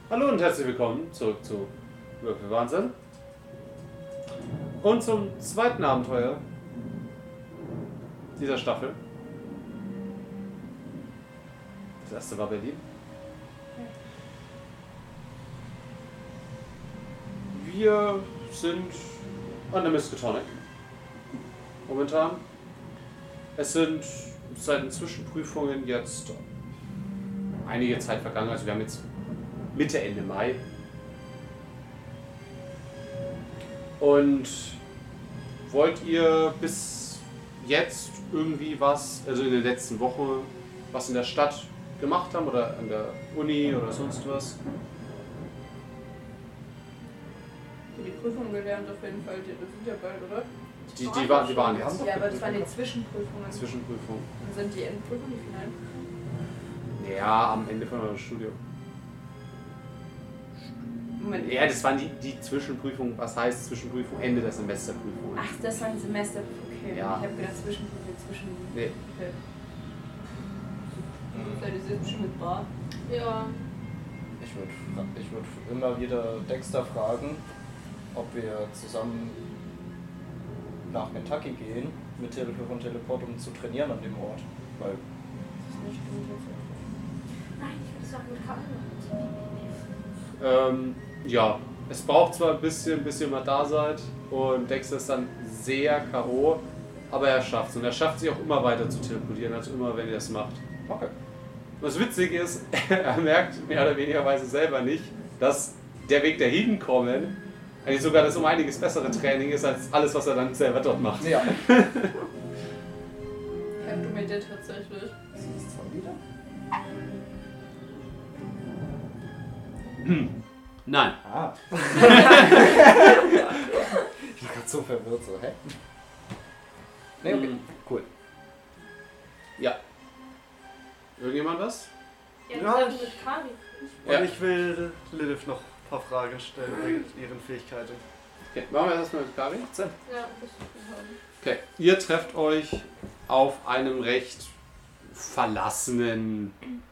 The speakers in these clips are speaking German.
Hallo und herzlich willkommen zurück zu Würfelwahnsinn. Und zum zweiten Abenteuer dieser Staffel. Das erste war Berlin. Wir sind an der Miskatonic momentan. Es sind seit den Zwischenprüfungen jetzt einige Zeit vergangen. Also wir haben jetzt Mitte, Ende Mai. Und wollt ihr bis jetzt irgendwie was, also in der letzten Woche, was in der Stadt gemacht haben oder an der Uni oder sonst was? Die Prüfung gelernt auf jeden Fall, die sind ja bald, oder? Die waren jetzt. Ja, aber das waren die Zwischenprüfungen. Zwischenprüfung. Und sind die Endprüfungen, die finalen? Ja, am Ende von eurem Studium. Moment. Ja, das waren die Zwischenprüfungen. Was heißt Zwischenprüfung? Ende der Semesterprüfung. Ach, das waren Semester. Okay, Ja. ich habe gedacht Zwischenprüfung zwischen. Nee. Okay. Seid ihr jetzt schon mit Bar? Ja. Ich würd immer wieder Dexter fragen, ob wir zusammen nach Kentucky gehen, mit Hilfe von Teleport, um zu trainieren an dem Ort. Weil Das ist nicht gut. Nein, ich würde sagen mit Kamera. Ja, es braucht zwar ein bisschen bis ihr mal da seid und Dexter ist dann sehr K.O., aber er schafft es. Und er schafft sich auch immer weiter zu teleportieren, also immer, wenn ihr das macht. okay. Was witzig ist, er merkt mehr oder weniger selber nicht, dass der Weg dahin kommen eigentlich sogar das um einiges bessere Training ist, als alles, was er dann selber dort macht. Ja. Ich habe gemeldet tatsächlich. Ist das zwar wieder? Nein. Ah. Ich war gerade so verwirrt, so, hä? Nee, okay. Cool. Ja. Irgendjemand was? Ja, Ja, ich mit Kari. Und Ja. ich will Lilith noch ein paar Fragen stellen wegen ihren Fähigkeiten. Okay, machen wir das mal mit Kari. Ja, das ist Okay, ihr trefft euch auf einem recht verlassenen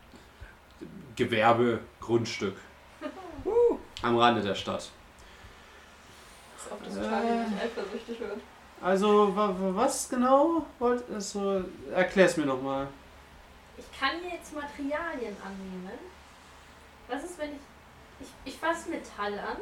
Gewerbegrundstück am Rande der Stadt. auch das Kari nicht eifersüchtig wird. Also, was genau wollt ihr so? Erklär's mir nochmal. Ich kann mir jetzt Materialien annehmen. Was ist, wenn ich fasse Metall an,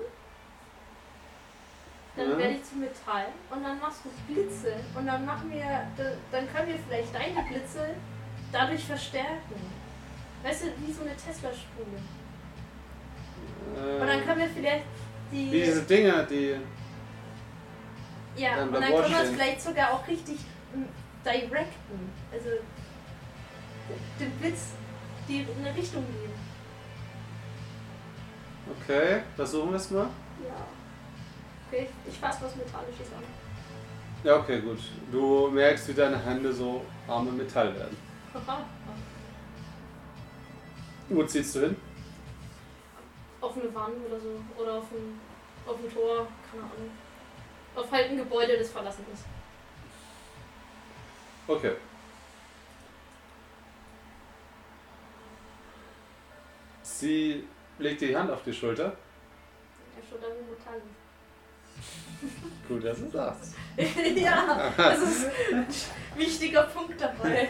dann Ja. werde ich zu Metall und dann machst du Blitze und dann dann können wir vielleicht deine Blitze dadurch verstärken. Weißt du, wie so eine Tesla-Spule. Und dann können wir vielleicht Wie diese Dinger, die. ja, dann und dann davor können wir es stehen. vielleicht sogar auch richtig directen. Also den Blitz die eine Richtung geben. Okay, versuchen wir es mal. Ja. Okay, ich fasse was Metallisches an. Ja, okay, gut. Du merkst, wie deine Hände so arme Metall werden. Wo ziehst du hin? Auf eine Wand oder so. Oder auf ein Tor, keine Ahnung. Auf halt ein Gebäude, das verlassen ist. Okay. Sie legt die Hand auf die Schulter. Ja, schon dann Metall. Gut, dass du sagst. Ja, das ist ein wichtiger Punkt dabei.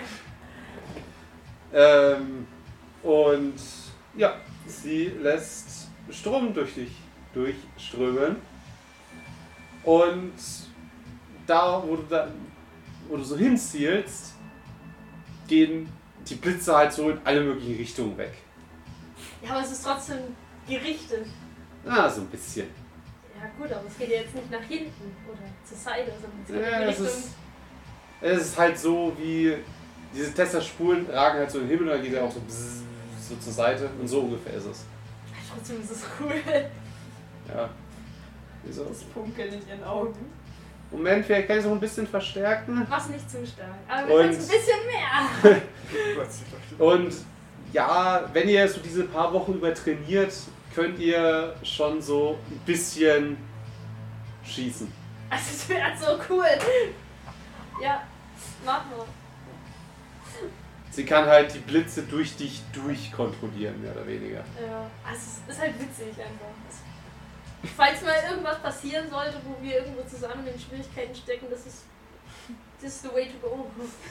Und ja, sie lässt Strom durch dich durchströmen. Und da, wo du so hinzielst, gehen die Blitze halt so in alle möglichen Richtungen weg. Ja, aber es ist trotzdem gerichtet. Ah, so ein bisschen. Ja gut, aber es geht ja jetzt nicht nach hinten oder zur Seite, sondern es geht Ja, in es Richtung... ist halt so wie diese Tesla-Spulen ragen halt so in den Himmel und dann geht er auch so, bzzz, so zur Seite und so ungefähr ist es. Trotzdem ist es cool. Ja. Wieso? Das Funkeln in ihren Augen. Moment, vielleicht kann ich es noch ein bisschen verstärken. Mach's nicht zu stark. Aber Und- wir können es ein bisschen mehr. Und ja, wenn ihr so diese paar Wochen über trainiert, könnt ihr schon so ein bisschen schießen. Also es wäre so cool. Ja, mach mal. Sie kann halt die Blitze durch dich durchkontrollieren, mehr oder weniger. Ja, also es ist halt witzig einfach. Falls mal irgendwas passieren sollte, wo wir irgendwo zusammen in Schwierigkeiten stecken, das ist the way to go.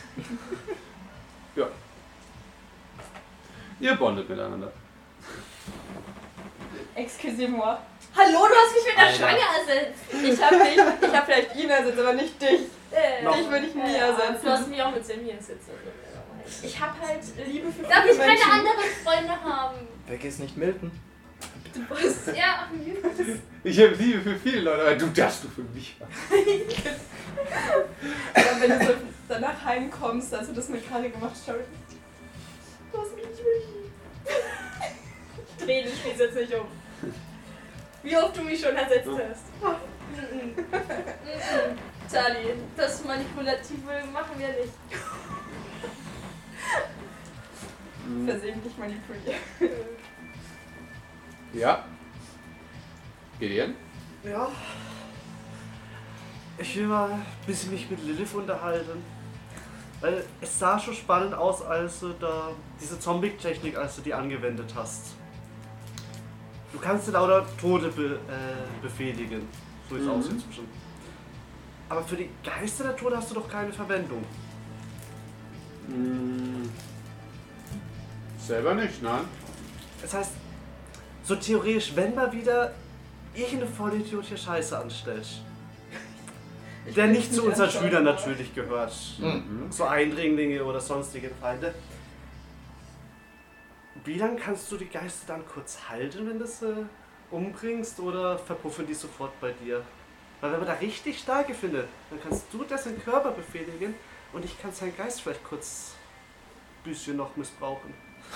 Ja. Ihr bondet miteinander. Excusez-moi. Hallo, du hast mich mit der Alter. Schlange ersetzt. Ich hab vielleicht ihn ersetzt, aber nicht dich. Dich würde ich nie ersetzen. Du hast mich auch mit Sammy ersetzt. Ich hab halt Liebe für Darf viele ich keine Menschen. anderen Freunde haben? Vergiss nicht Milton. Ja, Ich habe Liebe für viele Leute, aber du darfst du für mich haben. Aber wenn du so danach heimkommst, als du das mit Kari gemacht hast, du hast mich nicht mehr lieb. dreh den Spieß jetzt nicht um. Wie oft du mich schon ersetzt hast. Charlie, das Manipulative machen wir nicht. Versehentlich manipuliert. Ja. Gideon? Ja. Ich will mal ein bisschen mich mit Lilith unterhalten. Weil es sah schon spannend aus, als du da diese Zombie-Technik, als du die angewendet hast. Du kannst dir lauter Tote befehligen. So ist es aus inzwischen. Aber für die Geister der Tote hast du doch keine Verwendung. Selber nicht, nein. Das heißt, so theoretisch, wenn mal wieder irgendeine Vollidiot hier Scheiße anstellt, der will nicht es zu nicht unseren anschauen, Schülern aber- natürlich gehört, Mhm. so Eindringlinge oder sonstige Feinde. Wie lange kannst du die Geister dann kurz halten, wenn du sie umbringst, oder verpuffen die sofort bei dir? Weil wenn man da richtig starke findet, dann kannst du dessen Körper befehligen und ich kann seinen Geist vielleicht kurz ein bisschen noch missbrauchen.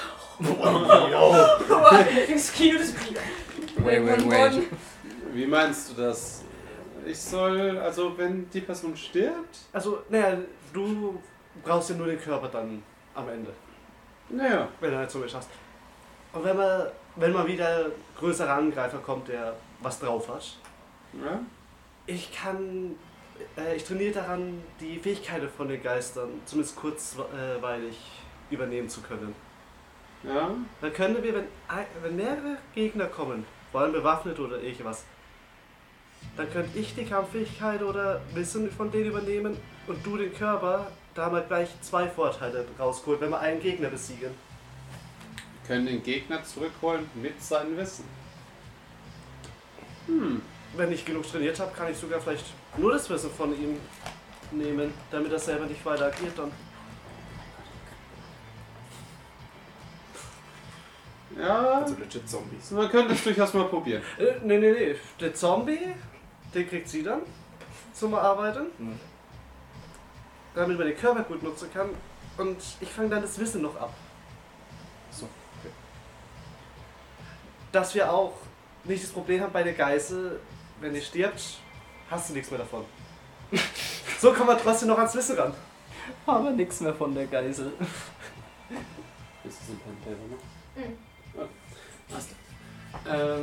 Excuse me. Wait. Wie meinst du das? Ich soll, also wenn die Person stirbt? Also, naja, du brauchst ja nur den Körper dann am Ende, Naja. wenn du halt so was hast. Und wenn mal wieder größerer Angreifer kommt, der was drauf hat, Ja? ich trainiere daran, die Fähigkeiten von den Geistern zumindest kurzweilig übernehmen zu können. Ja? Dann können wir, wenn mehrere Gegner kommen, vor allem bewaffnet oder irgendwas, dann könnte ich die Kampffähigkeit oder Wissen von denen übernehmen und du den Körper, da haben wir gleich 2 Vorteile rausgeholt, wenn wir einen Gegner besiegen. Wir können den Gegner zurückholen mit seinem Wissen. Wenn ich genug trainiert habe, kann ich sogar vielleicht nur das Wissen von ihm nehmen, damit er selber nicht weiter agiert dann. Ja, Also legit Zombies. man könnte es durchaus mal probieren. Nee. Der Zombie, den kriegt sie dann zum Arbeiten, Mhm. damit man den Körper gut nutzen kann. Und ich fange dann das Wissen noch ab. So, okay. Dass wir auch nicht das Problem haben bei der Geißel, wenn die stirbt, hast du nichts mehr davon. So kommen wir trotzdem noch ans Wissen ran. Aber nichts mehr von der Geisel. Ist das ein Pen Paper, ne? Mhm. Okay. Alles klar.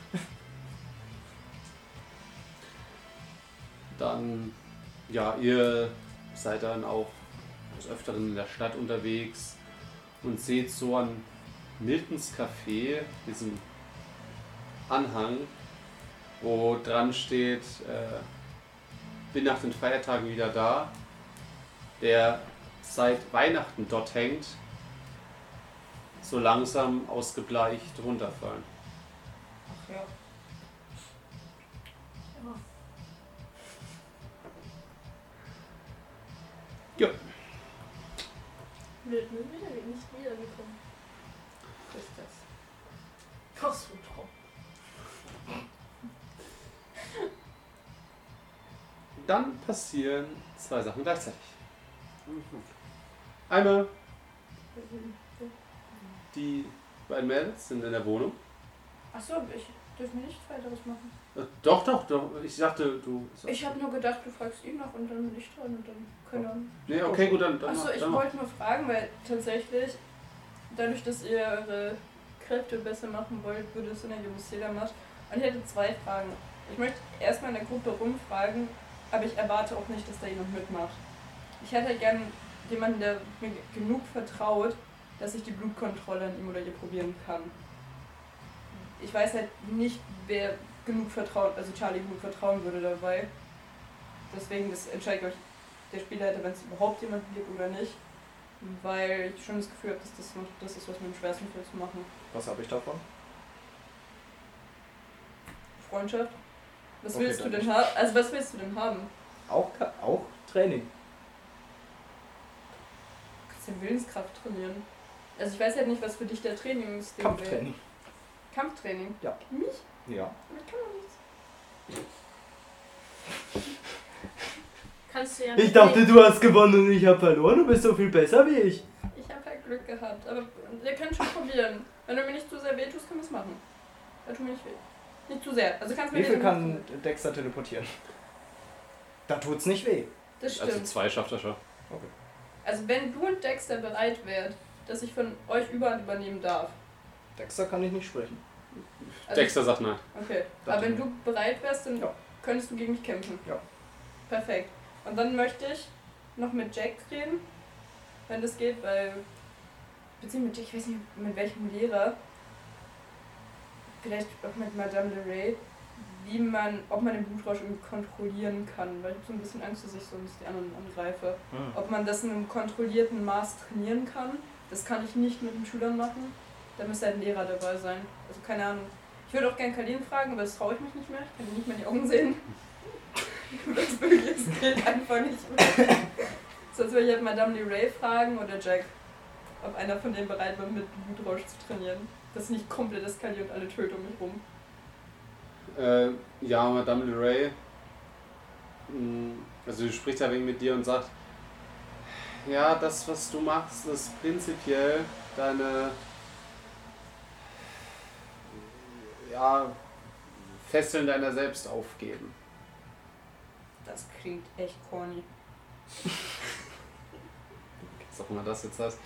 Dann, ja, ihr seid dann auch des Öfteren in der Stadt unterwegs und seht so an Miltons Café, diesen Anhang, wo dran steht, bin nach den Feiertagen wieder da, der seit Weihnachten dort hängt, so langsam ausgebleicht runterfallen. Ach ja. Ja. Milton ist wieder nicht wiedergekommen. Was ist das? Ach so, Traum. Dann passieren 2 Sachen gleichzeitig. Einmal, die beiden Mädels sind in der Wohnung. Achso, ich dürfen nichts weiteres machen. Doch. Ich dachte, du. Ich habe nur gedacht, du fragst ihn noch und dann bin ich dran und dann keine Ahnung. Nee, okay, gut, dann. Achso, ich dann mach. wollte nur fragen, weil tatsächlich, dadurch, dass ihr eure Kräfte besser machen wollt, würde es Sinn ergeben, was jeder macht. Und ich hätte 2 Fragen. Ich möchte erstmal in der Gruppe rumfragen, aber ich erwarte auch nicht, dass da jemand mitmacht. Ich hätte gern jemanden, der mir genug vertraut, dass ich die Blutkontrolle an ihm oder ihr probieren kann. Ich weiß halt nicht, wer genug vertraut, also Charlie genug vertrauen würde dabei. Deswegen, das entscheidet euch der Spielleiter, wenn es überhaupt jemanden gibt oder nicht. Weil ich schon das Gefühl habe, dass das ist, was mir am schwersten fällt zu machen. Was habe ich davon? Freundschaft. Was Okay, willst du dann denn nicht. haben? Also was willst du denn haben? Auch Training. Du kannst ja Willenskraft trainieren. Also ich weiß halt nicht, was für dich der Trainingsding Kampftraining. wäre. Kampftraining? Ja. Mich? Ja. Aber ich kann doch nichts. Kannst du ja Ich dachte, du hast gewonnen und ich habe verloren. Du bist so viel besser wie ich. Ich habe halt Glück gehabt, aber wir können schon probieren. Wenn du mir nicht zu sehr weh tust, können wir es machen. Da tut mir nicht weh. Nicht zu sehr. Also kannst du Wie mir viel nicht kann Dexter teleportieren? Da tut's nicht weh. Das stimmt. Also 2 schafft er schon. Okay. Also wenn du und Dexter bereit wärt, dass ich von euch Überhand übernehmen darf. Dexter kann ich nicht sprechen. Also Dexter sagt nein. Okay. Aber wenn du bereit wärst, dann Ja. könntest du gegen mich kämpfen. Ja. Perfekt. Und dann möchte ich noch mit Jack reden, wenn das geht, weil. Beziehungsweise mit Jack, ich weiß nicht mit welchem Lehrer. Vielleicht auch mit Madame LeRae, ob man den Blutrausch irgendwie kontrollieren kann. Weil ich habe so ein bisschen Angst, dass ich sonst die anderen angreife. Ob man das in einem kontrollierten Maß trainieren kann, das kann ich nicht mit den Schülern machen. Da müsste halt ein Lehrer dabei sein. Also keine Ahnung. Ich würde auch gerne Kalin fragen, aber das traue ich mich nicht mehr. Ich kann ihn nicht mehr in die Augen sehen. Das wirklich, es geht einfach nicht mehr. Sonst würde ich halt Madame LeRae fragen oder Jack, ob einer von denen bereit war, mit Blutrausch zu trainieren. Das nicht komplett eskaliert und alle töten um mich rum. Ja, Madame LeRae. Also sie spricht ja wegen mit dir und sagt, ja, das was du machst, ist prinzipiell deine Fesseln deiner selbst aufgeben. Das klingt echt corny. Was auch immer das jetzt heißt.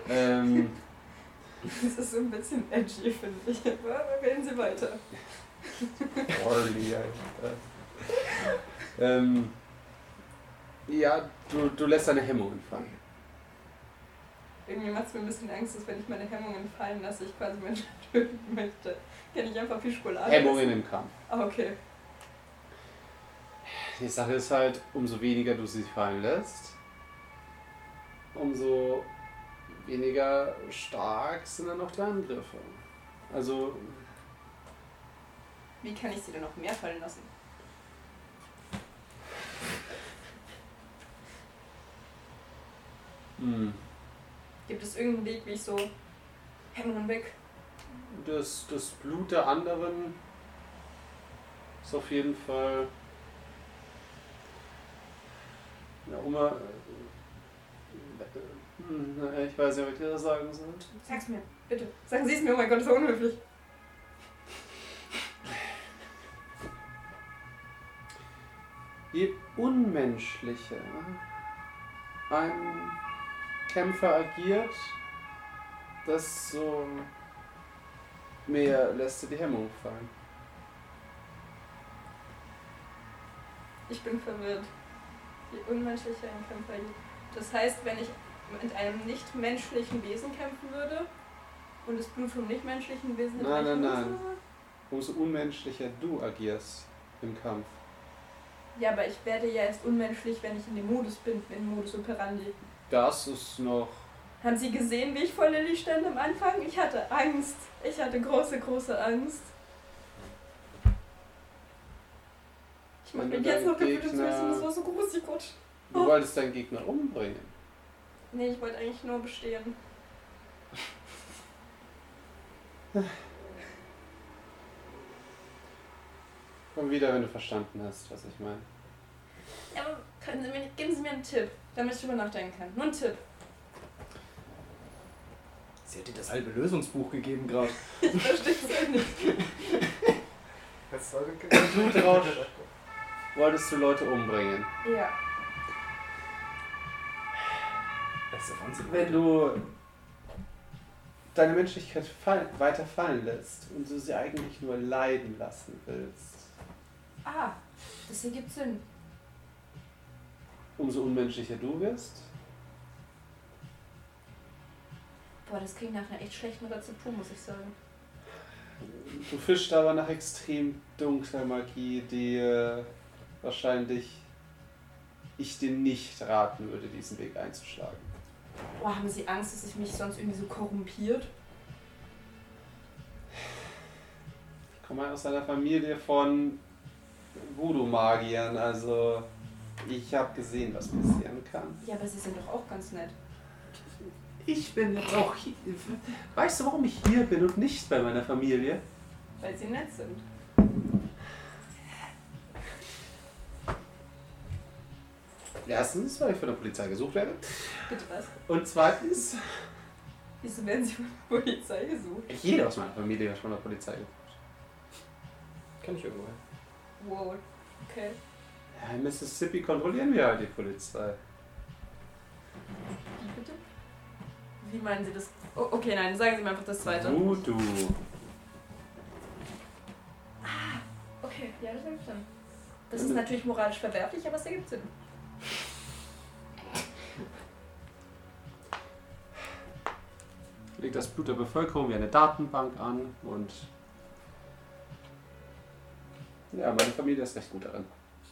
Das ist so ein bisschen edgy, finde ich. Aber reden Sie weiter. Orly, ja, du lässt deine Hemmungen fallen. Irgendwie macht es mir ein bisschen Angst, dass wenn ich meine Hemmungen fallen lasse, ich quasi Menschen töten möchte. Kann ich einfach viel Schokolade Hemmungen essen? im Kampf. Ah, okay. Die Sache ist halt, umso weniger du sie fallen lässt, umso weniger stark sind dann auch die Angriffe. Also, Wie kann ich sie denn noch mehr fallen lassen? Gibt es irgendeinen Weg, wie ich so Hemmungen weg? das Blut der anderen ist auf jeden Fall ich weiß nicht, ob ich dir das sagen soll. Sag's mir, bitte. Sagen Sie es mir, oh mein Gott, das ist so unhöflich. Je unmenschlicher ein Kämpfer agiert, desto mehr lässt er die Hemmung fallen. Ich bin verwirrt. Je unmenschlicher ein Kämpfer agiert. Das heißt, wenn ich mit einem nicht-menschlichen Wesen kämpfen würde und das Blut vom nicht-menschlichen Wesen Nein. Umso unmenschlicher du agierst im Kampf. Ja, aber ich werde ja erst unmenschlich, wenn ich in dem Modus bin, in Modus operandi. Das ist noch... Haben Sie gesehen, wie ich vor Lilly stand am Anfang? Ich hatte Angst. Ich hatte große, große Angst. Ich mach Wenn mir du jetzt noch deinen Gefühle zu wissen, Gegner- das war so gruselig, Gott. Du wolltest deinen Gegner umbringen. Nee, ich wollte eigentlich nur bestehen. Komm wieder, wenn du verstanden hast, was ich meine. Ja, aber geben Sie mir einen Tipp, damit ich drüber nachdenken kann. Nur einen Tipp. Sie hat dir das halbe Lösungsbuch gegeben gerade. Ich verstehe es ja nicht. Blutrausch wolltest du Leute umbringen. Ja. Das ist der Wahnsinn. Wenn du deine Menschlichkeit weiter fallen lässt und du sie eigentlich nur leiden lassen willst, Ah, das ergibt Sinn. umso unmenschlicher du wirst, Boah, das klingt nach einer echt schlechten Rezeptur, muss ich sagen. Du fischst aber nach extrem dunkler Magie, die wahrscheinlich ich dir nicht raten würde, diesen Weg einzuschlagen. Boah, haben Sie Angst, dass ich mich sonst irgendwie so korrumpiert? Ich komme aus einer Familie von Voodoo-Magiern, also ich habe gesehen, was passieren kann. Ja, aber Sie sind doch auch ganz nett. Ich bin jetzt auch hier. Weißt du, warum ich hier bin und nicht bei meiner Familie? Weil Sie nett sind. Erstens, weil ich von der Polizei gesucht werde. Bitte was? Und zweitens, Wieso werden Sie von der Polizei gesucht? jeder aus meiner Familie wird von der Polizei gesucht. Kenn ich irgendwoher. Wow, okay. Ja, in Mississippi kontrollieren wir halt die Polizei. Wie bitte? Wie meinen Sie das? Oh, okay, nein, sagen Sie mir einfach das Zweite. Voodoo. Okay, ja, das ergibt Sinn. Das ist natürlich moralisch verwerflich, aber es ergibt Sinn. Legt das Blut der Bevölkerung wie eine Datenbank an und ja, meine Familie ist recht gut darin.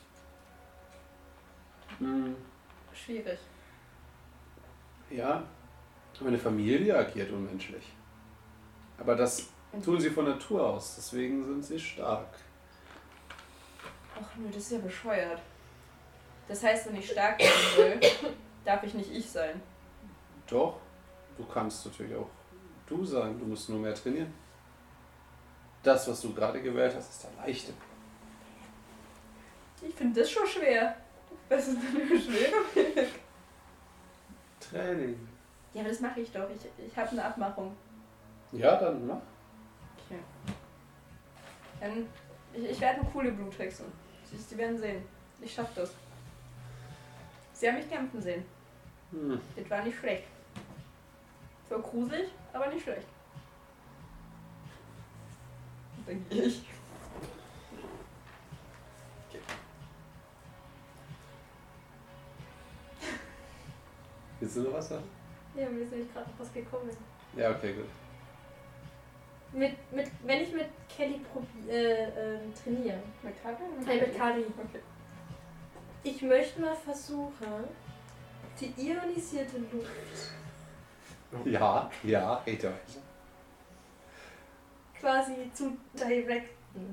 Schwierig. Ja, meine Familie agiert unmenschlich. Aber das tun sie von Natur aus, deswegen sind sie stark. Ach nö, das ist ja bescheuert. Das heißt, wenn ich stark werden will, darf ich nicht ich sein. Doch, du kannst natürlich auch du sein, du musst nur mehr trainieren. Das, was du gerade gewählt hast, ist der leichte. Ich finde das schon schwer. Was ist denn für schwer? Training. Ja, aber das mache ich doch. Ich habe eine Abmachung. Ja, dann mach. Okay. Dann, ich werde eine coole Bluthexe. Sie werden sehen. Ich schaff das. Sie haben mich kämpfen sehen. Das war nicht schlecht. So gruselig, aber nicht schlecht. Dann gehe ich. Willst du noch was sagen? Ja, mir ist nämlich gerade noch was gekommen. Ja, okay, gut. Wenn ich mit Kelly trainiere. Mit Kari? Mit Kari. Okay. Ich möchte mal versuchen, die ionisierte Luft Ja, red weiter. quasi zu directen.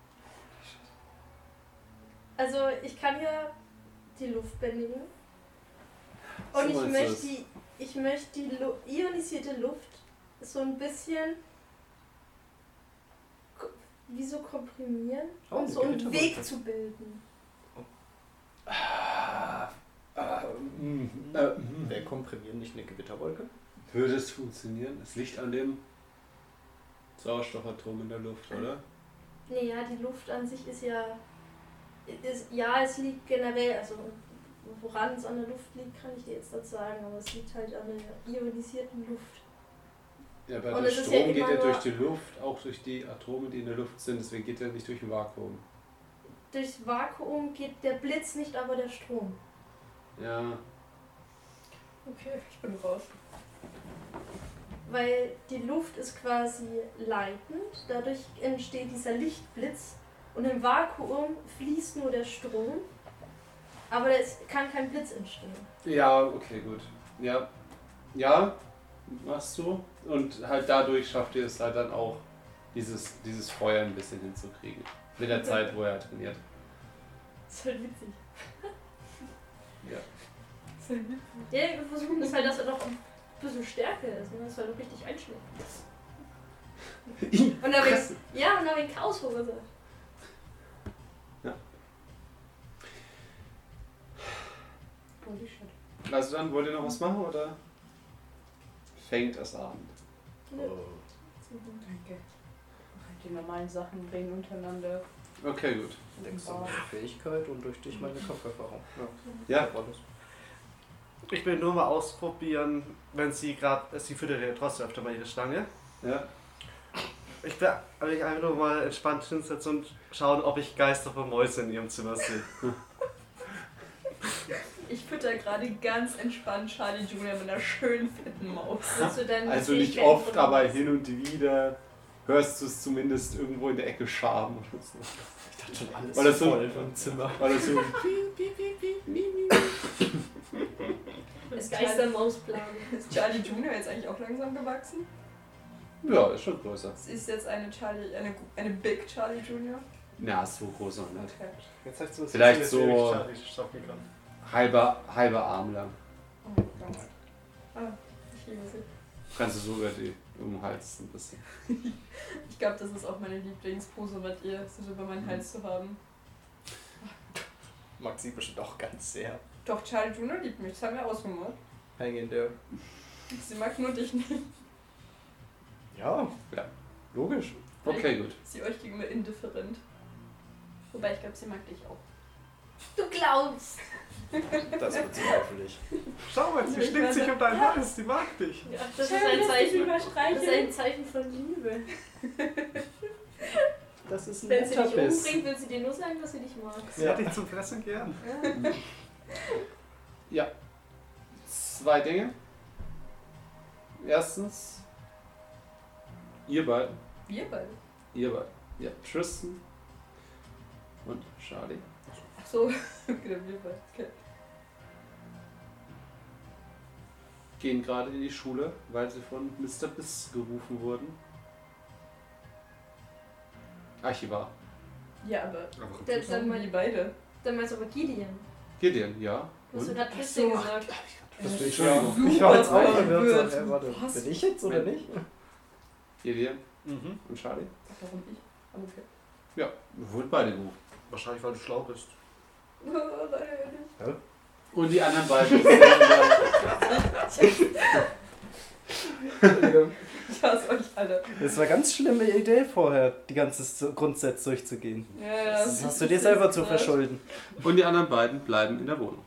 Also ich kann ja die Luft bändigen. Und So meinst du ich möchte die ionisierte Luft so ein bisschen wie so komprimieren und so einen Weg zu bilden. Wäre komprimieren nicht eine Gewitterwolke? Würde es funktionieren? Das Licht an dem Sauerstoffatom in der Luft, oder? Naja, die Luft an sich ist ja. Es liegt generell, also woran es an der Luft liegt, kann ich dir jetzt nicht sagen, aber es liegt halt an der ionisierten Luft. Ja, aber Und der es ist Strom ja geht immer ja durch nur- die Luft, auch durch die Atome, die in der Luft sind, deswegen geht er nicht durch ein Vakuum. Durchs Vakuum geht der Blitz nicht, aber der Strom. Ja, Okay, ich bin raus. Weil die Luft ist quasi leitend, dadurch entsteht dieser Lichtblitz und im Vakuum fließt nur der Strom, aber es kann kein Blitz entstehen. ja, okay, gut. Ja, machst du. Und halt dadurch schafft ihr es halt dann auch, dieses Feuer ein bisschen hinzukriegen. Mit der Zeit, wo er trainiert. Das ist halt witzig. Ja. Das ist ja witzig. Ja, wir versuchen das halt, dass er doch ein bisschen stärker ist, ne? Dass er doch richtig einschlägt. Und dann wegen Chaos verursacht. Holy shit. Also dann, wollt ihr noch was machen oder fängt es an? Nö. Danke. Die normalen Sachen reden untereinander. Okay, gut. Denkst du meine Fähigkeit und durch dich meine Kampferfahrung. Ja. War das. Ich will nur mal ausprobieren, wenn sie füttert ja trotzdem öfter mal ihre Stange. Ja. Ich will einfach nur mal entspannt hinsetzen und schauen, ob ich Geister von Mäuse in ihrem Zimmer sehe. Ich fütter gerade ganz entspannt Charlie Junior mit einer schönen fetten Maus. Willst du denn Also nicht Fähigkeiten oft, oder aber was? hin und wieder hörst du es zumindest irgendwo in der Ecke schaben oder so. Ich dachte schon alles Weil das so- voll im Zimmer. Weil das so Das Geistermausplan. Ist Charlie Junior jetzt eigentlich auch langsam gewachsen? ja, ist schon größer. Es ist jetzt eine Big Charlie Junior. Na, so groß noch nicht. Okay. Jetzt hast du es Vielleicht jetzt so- Charlie stoppen kann. Halber Arm lang. Oh Gott. Ah, ich liebe sie. Kannst du so über die um den Hals ein bisschen. Ich glaube, das ist auch meine Lieblingspose mit ihr, so über meinen Hals zu haben. Mag sie bestimmt auch ganz sehr. Doch, Charlie Junior liebt mich, das haben wir ausgemacht. Hang in there. Sie mag nur dich nicht. Ja, Logisch. Okay, gut. Sie euch gegenüber indifferent. Wobei ich glaube, sie mag dich auch. Du glaubst! das bezweifle ich. Schau mal, sie schlingt sich um deinen Hals, die mag dich. Ja, das ist ein Zeichen. Das ist überstreichen. ein Zeichen von Liebe. Das ist ein Wenn sie dich Mutterbiss. umbringt, will sie dir nur sagen, dass sie dich mag. Sie hat dich zum Fressen gern. Ja. 2 Dinge. Erstens, ihr beiden. Wir beide. Ihr beiden. Ja, Tristan und Charlie. Ach so, okay, wir beide. Okay. Gehen gerade in die Schule, weil sie von Mr. Biss gerufen wurden. Archivar. Ja, aber Dann, dann mal die beide. dann meinst du aber Gideon. Gideon, ja. Was du Und? gerade Tristan gesagt. Das bin ich Entschuldigung. Ich war jetzt auch Super verwirrt. verwirrt. Warte, Was? bin ich jetzt oder nicht? Gideon Mhm. und Charlie. Warum ich? Aber okay. Ja, wurden beide gerufen. Wahrscheinlich, weil du schlau bist. Oh, nein. Und die anderen beiden. Entschuldigung. Ich hasse euch alle. Das war eine ganz schlimme Idee vorher, die ganze Grundsatz durchzugehen. Ja, Das hast du dir selber zu verschulden. Und die anderen beiden bleiben in der Wohnung.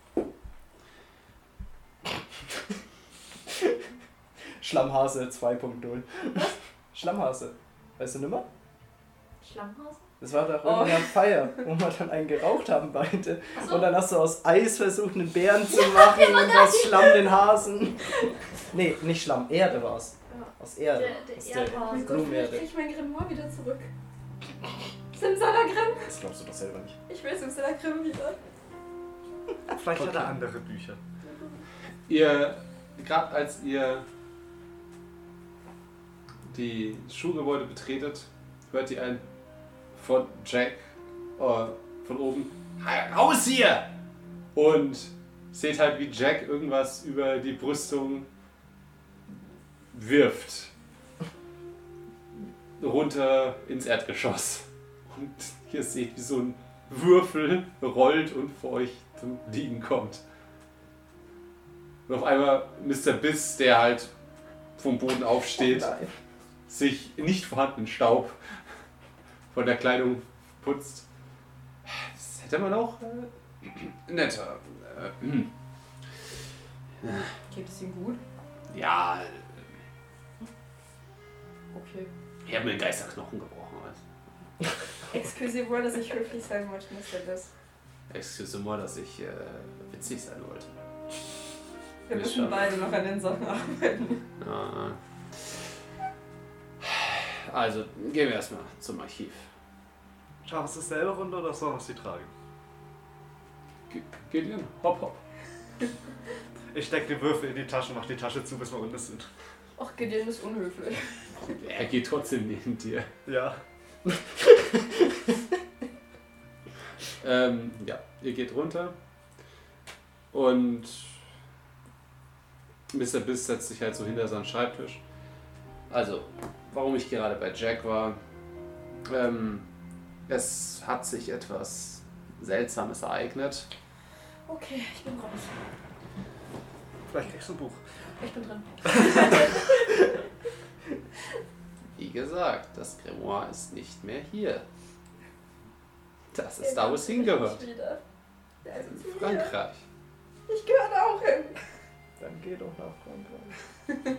Schlammhase 2.0. Schlammhase. Weißt du nimmer? Schlammhase? Das war doch Oh. irgendeine Feier, wo wir dann einen geraucht haben beide. Achso. Und dann hast du aus Eis versucht, einen Bären zu machen und aus Schlamm den Hasen. Nee, nicht Schlamm, Erde war's. Ja. Aus Erde. Der Aus Erdhase. Oh Gott, vielleicht Blumenerde. krieg ich mein Grimoire wieder zurück. Simsalagrim! Das glaubst du doch selber nicht. Ich will Simsalagrim wieder. Vielleicht hat Okay. er andere Bücher. Ihr, gerade als ihr die Schulgebäude betretet, hört ihr ein von Jack von oben: Raus hier! Und seht halt, wie Jack irgendwas über die Brüstung wirft. Runter ins Erdgeschoss. Und ihr seht, wie so ein Würfel rollt und vor euch zum Liegen kommt. Und auf einmal Mr. Biss, der halt vom Boden aufsteht, Nein. sich nicht vorhandenen Staub von der Kleidung putzt. Das hätte man auch netter. Geht es ihm gut? Ja, Okay. ich habe mir den Geisterknochen gebrochen. Also. Excusez-moi, dass ich höflich sein wollte, Mr. Biss. Excuse-moi, dass ich witzig sein wollte. Wir Ist müssen schon. beide noch an den Sachen arbeiten. Ah. Also, gehen wir erstmal zum Archiv. Schaffst du es selber runter oder soll man sie tragen? Gideon, hopp hopp. Ich steck den Würfel in die Tasche, mach die Tasche zu, bis wir unten sind. Ach, Gideon ist unhöflich. Er geht trotzdem neben dir. Ja. Ja, ihr geht runter und Mr. Biss setzt sich halt so hinter seinen Schreibtisch. Also, warum ich gerade bei Jack war, es hat sich etwas Seltsames ereignet. Okay, ich bin raus. Vielleicht kriegst du ein Buch. Ich bin drin. Wie gesagt, das Grimoire ist nicht mehr hier. Das ist da, wo es hingehört. Wieder. Der ist In zu mir. Frankreich. Ich gehöre da auch hin. Dann geh doch nach Frankreich.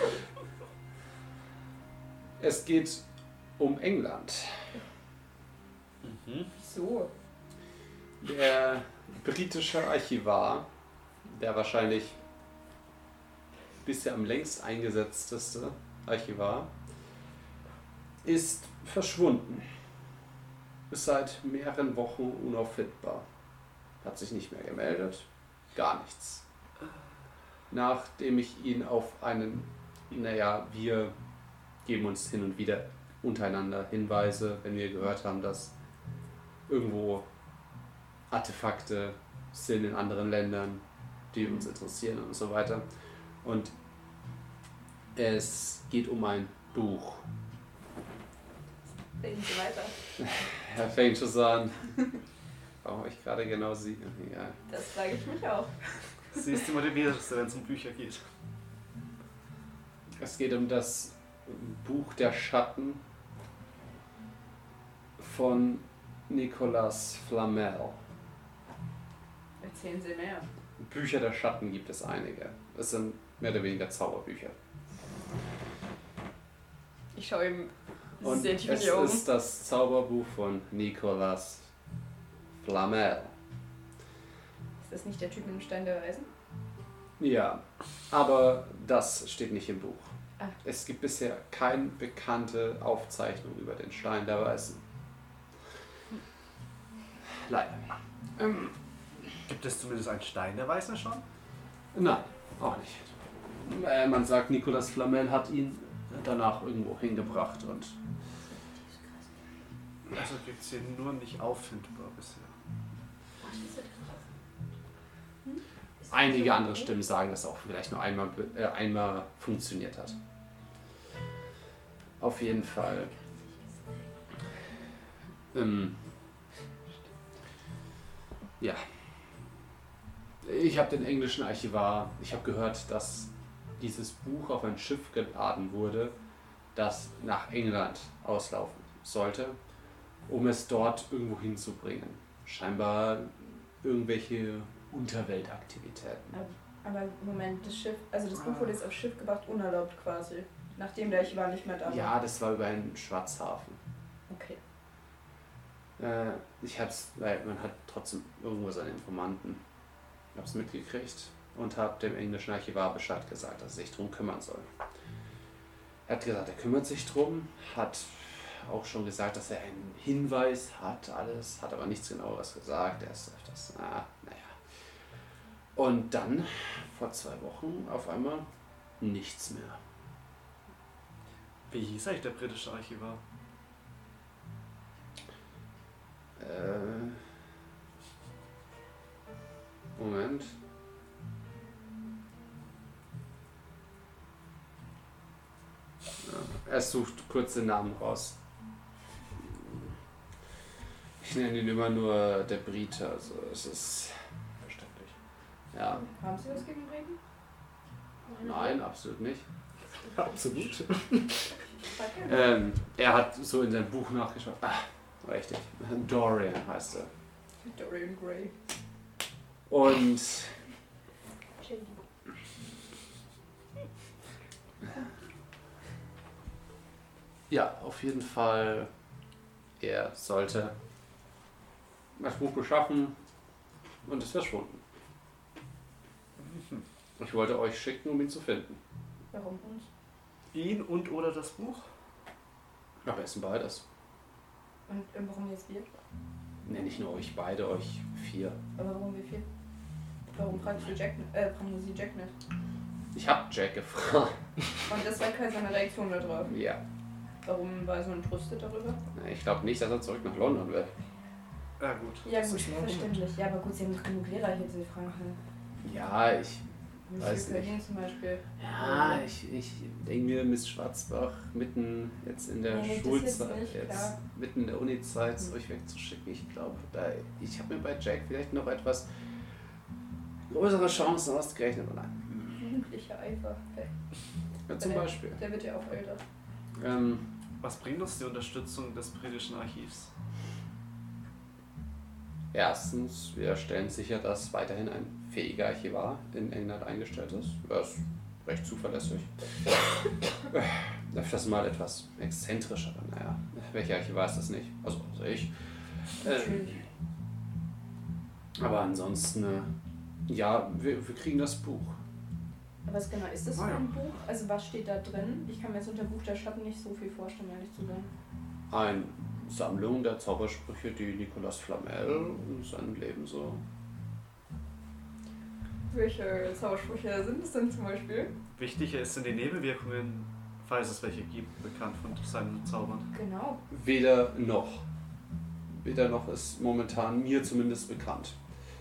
Es geht um England. So. Der britische Archivar, der wahrscheinlich bisher am längst eingesetzteste Archivar, ist verschwunden. Ist seit mehreren Wochen unauffindbar. Hat sich nicht mehr gemeldet. Gar nichts. Nachdem ich ihn auf einen, wir geben uns hin und wieder untereinander Hinweise, wenn wir gehört haben, dass irgendwo Artefakte sind in anderen Ländern, die uns interessieren und so weiter. Und es geht um ein Buch. Reden Sie weiter. Er fängt schon an. Warum ich gerade genau sie. Ja. Das frage ich mich auch. Sie ist die motivierteste, wenn es um Bücher geht. Es geht um das Buch der Schatten von Nicolas Flamel. Erzählen Sie mehr. Bücher der Schatten gibt es einige. Es sind mehr oder weniger Zauberbücher. Ich schaue ihm Und sehr tief in es die Augen. ist das Zauberbuch von Nicolas Flamel. Ist das nicht der Typ mit dem Stein der Weisen? Ja, aber das steht nicht im Buch. Ah. Es gibt bisher keine bekannte Aufzeichnung über den Stein der Weisen. Leider. Gibt es zumindest einen Stein der Weisen schon? Nein, auch nicht. Man sagt, Nicolas Flamel hat ihn danach irgendwo hingebracht und Also gibt es hier nur nicht auffindbar bisher. einige andere Stimmen sagen, dass auch vielleicht nur einmal funktioniert hat. Auf jeden Fall. Ja. Ich habe den englischen Archivar, ich habe gehört, dass dieses Buch auf ein Schiff geladen wurde, das nach England auslaufen sollte, um es dort irgendwo hinzubringen. Scheinbar irgendwelche Unterweltaktivitäten. Aber Moment, das Schiff, also das Buch wurde jetzt aufs Schiff gebracht, unerlaubt quasi. Nachdem der Archivar nicht mehr da war. Ja, das war über einen Schwarzhafen. Okay. Weil man hat trotzdem irgendwo seine Informanten. Ich habe es mitgekriegt und habe dem englischen Archivar Bescheid gesagt, dass er sich drum kümmern soll. Er hat gesagt, er kümmert sich drum, hat auch schon gesagt, dass er einen Hinweis hat, alles, hat aber nichts genaueres gesagt. Er ist öfters, naja. Und dann, vor 2 Wochen, auf einmal nichts mehr. Wie hieß eigentlich der britische Archivar? Moment. Ja, er sucht kurz den Namen raus. Ich nenne ihn immer nur der Brite, also es ist verständlich. Ja, Haben Sie was gegen Briten? nein, absolut nicht. Absolut. Er hat so in sein Buch nachgeschaut. Ah, richtig. Dorian heißt er. Dorian Gray. Und ja, auf jeden Fall, er sollte das Buch beschaffen und ist verschwunden. Ich wollte euch schicken, um ihn zu finden. Warum uns? Ihn und oder das Buch? Am besten beides. Und warum jetzt wir? Ne, nicht nur euch beide, euch 4. Aber warum wir 4? Warum fragst du Jack, fragen Sie Jack nicht? Ich habe Jack gefragt. Und das war keine seine Reaktion darauf. Ja. Warum war er so entrüstet darüber? Ich glaube nicht, dass er zurück nach London will. Ja gut. Ja Das gut, ist ein verständlich. Ja, aber gut, Sie haben doch genug Lehrer hier, Sie fragen können. Ja, ich Monsieur Weiß nicht. Perrin zum Beispiel. Ja, ich denke mir, Miss Schwarzbach mitten jetzt in der Nee, das Schulzeit, jetzt nicht, klar. mitten in der Uni-Zeit euch wegzuschicken. Ich glaube, ich habe mir bei Jack vielleicht noch etwas größere Chancen ausgerechnet. Aber nein. Jugendlicher Eifer. Okay. Ja, zum Beispiel. Der wird ja auch älter. Was bringt uns die Unterstützung des britischen Archivs? Erstens, wir stellen sicher, dass weiterhin ein fähiger Archivar in England eingestellt ist. Er ist recht zuverlässig. Öfters mal etwas exzentrisch, aber naja, welcher Archivar ist das nicht? Also ich. Natürlich. Aber ansonsten, ja, wir kriegen das Buch. Aber was genau ist das für Ah, ja. ein Buch? Also was steht da drin? Ich kann mir jetzt unter Buch der Schatten nicht so viel vorstellen, ehrlich zu sein. Eine Sammlung der Zaubersprüche, die Nicolas Flamel in seinem Leben so. Welche Zaubersprüche sind es denn zum Beispiel? Wichtiger sind die Nebenwirkungen, falls es welche gibt, bekannt von seinen Zaubern. Genau. Weder noch. Weder noch ist momentan mir zumindest bekannt.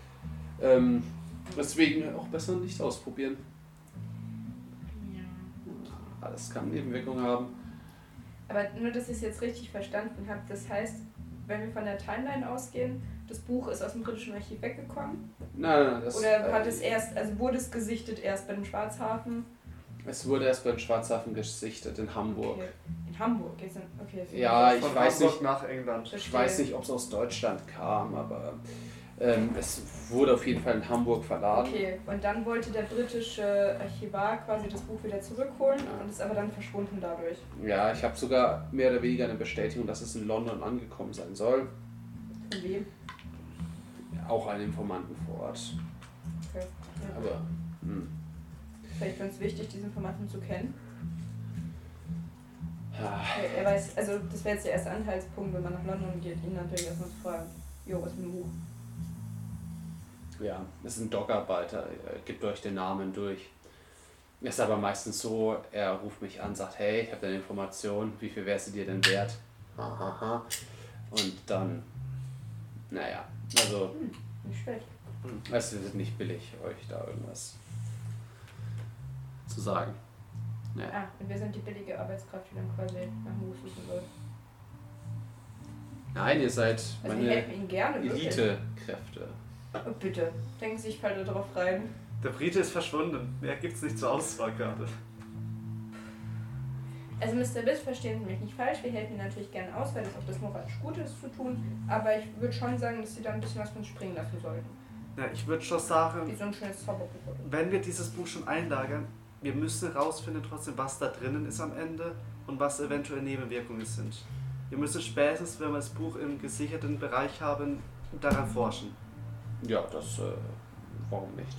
Deswegen auch besser nicht ausprobieren. Ja. Alles kann Nebenwirkungen haben. Aber nur, dass ich es jetzt richtig verstanden habe, das heißt, wenn wir von der Timeline ausgehen, das Buch ist aus dem britischen Archiv weggekommen? Nein, das, Oder hat es erst, also wurde es gesichtet erst bei dem Schwarzhafen? es wurde erst beim Schwarzhafen gesichtet in Hamburg. Okay. In Hamburg jetzt. Okay. Ja, ich Von weiß Hamburg nicht, nach England. ich weiß nicht, ob es aus Deutschland kam, aber es wurde auf jeden Fall in Hamburg verladen. Okay, und dann wollte der britische Archivar quasi das Buch wieder zurückholen Ja. und ist aber dann verschwunden dadurch. Ja, ich habe sogar mehr oder weniger eine Bestätigung, dass es in London angekommen sein soll. Von wem? Auch einen Informanten vor Ort. Okay. Ja. Aber Vielleicht für uns wichtig, diesen Informanten zu kennen. ja, Er weiß, also das wäre jetzt der erste Anhaltspunkt, wenn man nach London geht, ihn natürlich erstmal zu fragen. Jo, was ist mit dem Buch? ja, es ist ein Dockarbeiter, gibt euch den Namen durch. Ist aber meistens so, er ruft mich an, sagt, hey, ich habe deine Information, wie viel wäre sie dir denn wert? Hahaha. Und dann, naja, also Nicht schlecht. es wird nicht billig, euch da irgendwas zu sagen. Naja. Ah, und wir sind die billige Arbeitskraft, die dann quasi nach dem Buch suchen soll. Nein, ihr seid Also wir meine helfen ihnen gerne, wirklich. Elite-Kräfte. Oh, bitte, denken Sie, ich falle da drauf rein. Der Brite ist verschwunden. Mehr gibt's nicht zur Auswahl gerade. Also Mr. Biss, verstehen Sie mich nicht falsch, wir helfen Ihnen natürlich gerne aus, weil das auch das moralisch Gute ist zu tun, aber ich würde schon sagen, dass Sie da ein bisschen was von uns springen lassen sollten. Ja, ich würde schon sagen, Wie so ein schönes Zauberbuch. Oder? wenn wir dieses Buch schon einlagern, wir müssen herausfinden trotzdem, was da drinnen ist am Ende und was eventuell Nebenwirkungen sind. Wir müssen spätestens, wenn wir das Buch im gesicherten Bereich haben, daran forschen. Ja, das, warum nicht?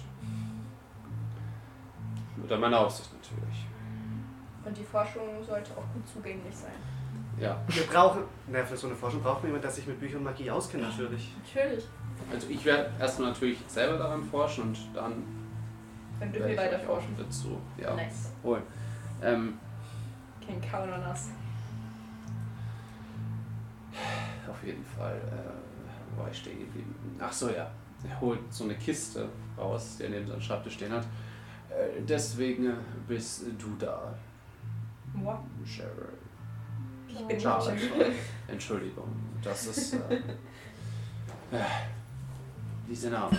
Unter meiner Aufsicht natürlich. Und die Forschung sollte auch gut zugänglich sein. Ja, Wir brauchen, für so eine Forschung braucht man jemanden, der sich mit Büchern und Magie auskennt, natürlich. Natürlich. also ich werde erstmal natürlich selber daran forschen und dann Dann dürfen werde wir ich weiter euch auch forschen. dazu Nice. holen. Kein Kauen und Nass. Auf jeden Fall, wo war ich stehen geblieben? Ach so, ja. Er holt so eine Kiste raus, die er neben seinem Schreibtisch stehen hat. Deswegen bist du da, Moi. Cheryl. Ich bin Charlie. Charlie. Entschuldigung, das ist diese Name.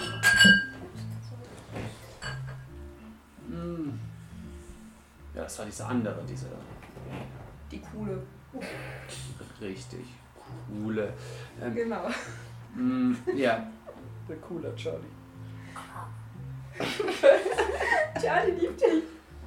Hm. Ja, das war diese andere, diese Die coole. richtig coole. Genau. Ja, Der cooler Charlie. Charlie liebt dich.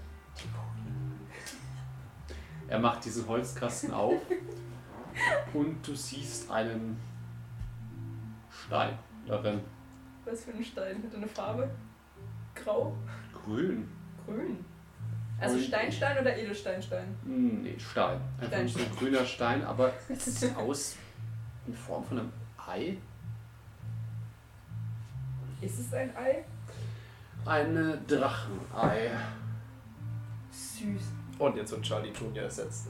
er macht diesen Holzkasten auf und du siehst einen Stein darin. Was für ein Stein? Hat er eine Farbe? Grau? Grün. Grün. Also Und- Steinstein oder Edelsteinstein? Nee, Stein. Einfach nicht so ein grüner Stein, aber es sieht aus in Form von einem Ei. Ist es ein Ei? Ein Drachenei. Süß. Und jetzt wird Charlie Junior ersetzt.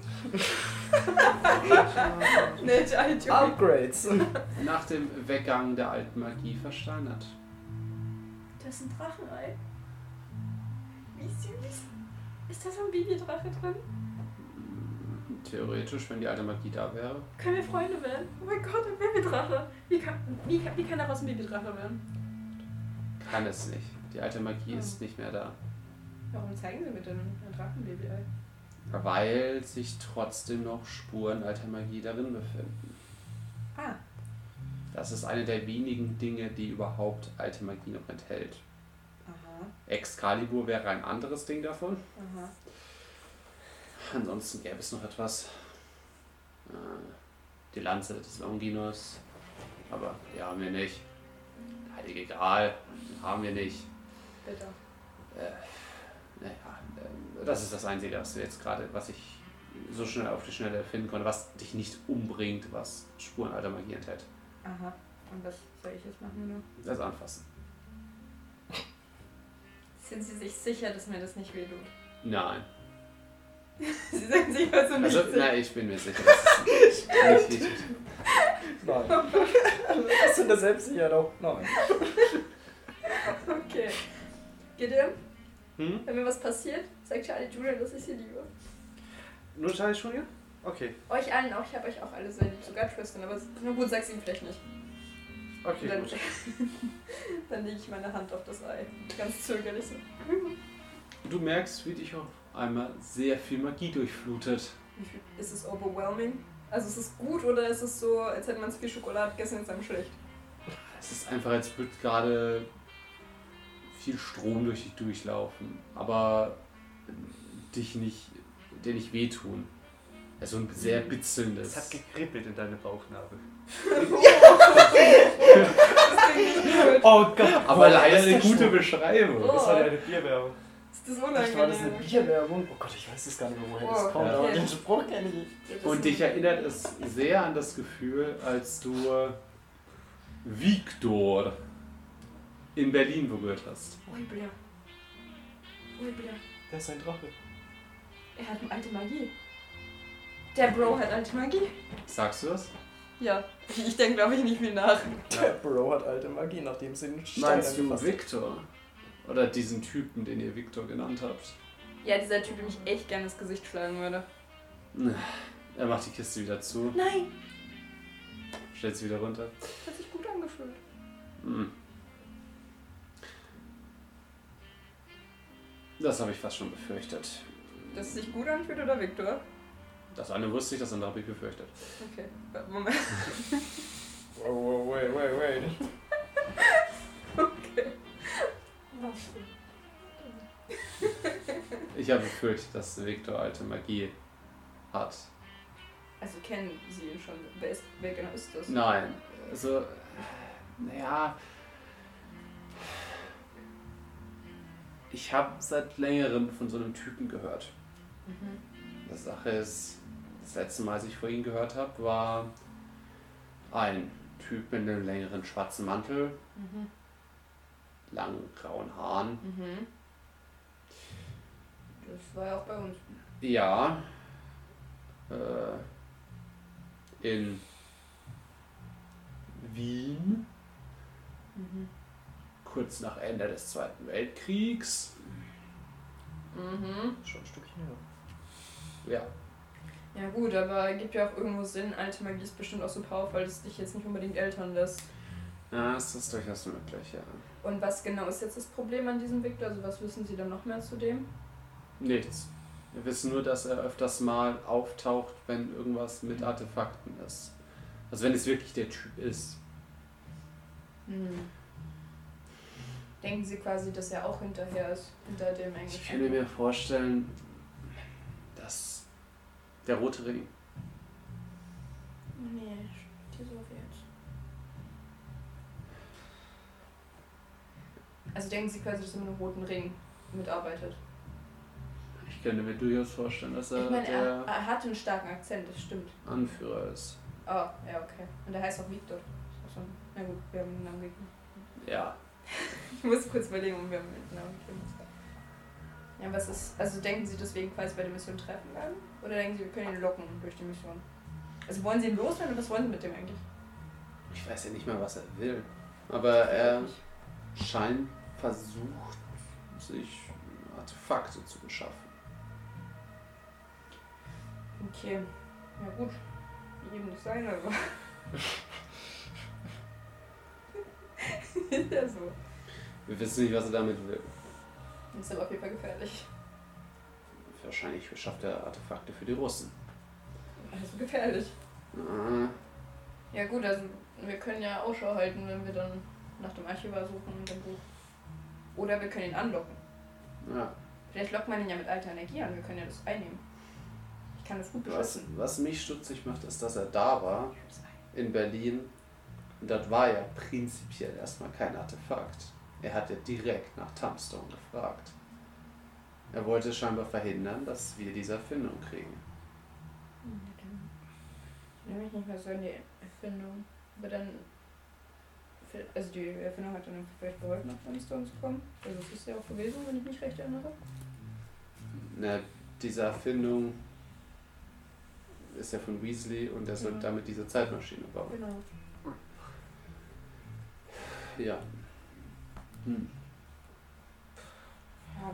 Nee, Charlie Junior. Upgrades! Nach dem Weggang der alten Magie versteinert. Das ist ein Drachenei. Wie süß. Ist da so ein Babydrache drin? Theoretisch, wenn die alte Magie da wäre. Können wir Freunde werden? Oh mein Gott, ein Babydrache. Wie kann daraus ein Babydrache werden? Kann es nicht. Die alte Magie ist nicht mehr da. Warum zeigen sie mit dem Drachenbaby-Ei? Weil sich trotzdem noch Spuren alter Magie darin befinden. Ah, Das ist eine der wenigen Dinge, die überhaupt alte Magie noch enthält. aha, Excalibur wäre ein anderes Ding davon. aha. Ansonsten gäbe es noch etwas. Die Lanze des Longinus. Aber die haben wir nicht. Heilige Gral haben wir nicht. Bitte. Das ist das Einzige, was ich so schnell auf die Schnelle finden konnte, was dich nicht umbringt, was Spuren alter Magie enthält. Aha. Und was soll ich jetzt machen, nur? Das Anfassen. Sind Sie sich sicher, dass mir das nicht wehtut? Nein. Sie sind sich also nicht sicher. Nein, ich bin mir sicher, dass es nicht wehtut. Nein. Hast du das selbst sicher doch? Nein. Okay. Gideon, Hm? wenn mir was passiert, sagt Charlie Julian, dass ich sie liebe. Nur Charlie Junior? Okay. Euch allen auch, ich habe euch auch alle sehr lieb, sogar Tristan, aber nur gut, sag's ihm vielleicht nicht. Okay, Dann, gut. dann lege ich meine Hand auf das Ei. Ganz zögerlich so. Du merkst, wie dich auf einmal sehr viel Magie durchflutet. Ist es overwhelming? Also ist es gut oder ist es so, als hätte man zu viel Schokolade gegessen und ist einem schlecht? Es ist einfach, als würde gerade viel Strom durch dich durchlaufen, aber dir nicht wehtun. Also ein sehr bitzelndes. Es hat gekribbelt in deine Bauchnabel. Oh Gott. aber leider eine gute Beschreibung. Oh. Das war ja eine Bierwerbung. Ist das Echt, war das eine unangenehm? Bierwerbung? Oh Gott, ich weiß es gar nicht mehr, woher das Oh, kommt, okay. aber den Spruch kenne ich. Das Und ist dich erinnert es sehr an das Gefühl, als du Victor in Berlin berührt hast. Uibler. Uibler. Der ist ein Drache. Er hat alte Magie. Der Bro hat alte Magie. Sagst du das? Ja. Ich denke, glaube ich, nicht viel nach. Der Bro hat alte Magie, nachdem sie den Stein Meinst du angefasst hat. Victor? Oder diesen Typen, den ihr Victor genannt habt? Ja, dieser Typ, dem ich echt gerne ins Gesicht schlagen würde. Er macht die Kiste wieder zu, Nein! stellt sie wieder runter. Hat sich gut angefühlt. Hm. Das habe ich fast schon befürchtet. Dass es sich gut anfühlt oder Victor? Das eine wusste ich, das andere habe ich befürchtet. Okay. Moment. Wow, wait. Okay. Ich habe befürchtet, dass Victor alte Magie hat. Also kennen Sie ihn schon. Wer genau ist das? Nein, also, naja, ich habe seit längerem von so einem Typen gehört. Mhm. Die Sache ist, das letzte Mal, als ich von ihm gehört habe, war ein Typ mit einem längeren schwarzen Mantel, Mhm. langen grauen Haaren. Mhm. Das war ja auch bei uns. Ja, in Wien, Mhm. kurz nach Ende des Zweiten Weltkriegs. Mhm. Schon ein Stückchen her. Ja, Ja gut, aber gibt ja auch irgendwo Sinn. Alte Magie ist bestimmt auch so powerful, dass es dich jetzt nicht unbedingt ältern lässt. ja, ist das durchaus möglich, ja. Und was genau ist jetzt das Problem an diesem Victor? Also was wissen Sie dann noch mehr zu dem? Nichts. Wir wissen nur, dass er öfters mal auftaucht, wenn irgendwas mit Artefakten ist. Also wenn es wirklich der Typ ist. Denken Sie quasi, dass er auch hinterher ist, hinter dem Englischen? Ich könnte mir vorstellen, dass der rote Ring. Nee, steht so jetzt. Also denken Sie quasi, dass er mit einem roten Ring mitarbeitet? Ich könnte mir durchaus vorstellen, dass er Ich meine, der er hat einen starken Akzent, das stimmt. Anführer ist. Ah, ja, okay. Und der heißt auch Victor. Das ist auch so na gut, wir haben einen Namen gegeben. Ja. Ich muss kurz überlegen, ob wir haben einen Namen gegeben. Ja, was ist. Also denken Sie deswegen quasi bei der Mission treffen werden? Oder denken Sie, wir können ihn locken durch die Mission? Also wollen Sie ihn loswerden oder was wollen Sie mit dem eigentlich? Ich weiß ja nicht mal, was er will. Aber er scheint versucht, sich Artefakte zu beschaffen. Okay. Ja gut. Wie eben nicht sein, aber. Ist ja so. Wir wissen nicht, was er damit will. Ist aber auf jeden Fall gefährlich. Wahrscheinlich beschafft er Artefakte für die Russen. Also gefährlich. Ah, Ja gut, also wir können ja Ausschau halten, wenn wir dann nach dem Archivar suchen und dem Buch. Oder wir können ihn anlocken. ja. Vielleicht lockt man ihn ja mit alter Energie an, wir können ja das einnehmen. Ich kann das gut Was, beschützen. was mich stutzig macht, ist, dass er da war, in Berlin, Und das war ja prinzipiell erstmal kein Artefakt. Er hat ja direkt nach Thumbstone gefragt. Er wollte scheinbar verhindern, dass wir diese Erfindung kriegen. Nehme ich nicht mehr so in die Erfindung. Aber dann. Also die Erfindung hat dann vielleicht geholfen, nach Thumbstone zu kommen. Also es ist ja auch gewesen, wenn ich mich recht erinnere. Na, diese Erfindung ist ja von Weasley und er soll damit diese Zeitmaschine bauen. Genau. Ja. Ja.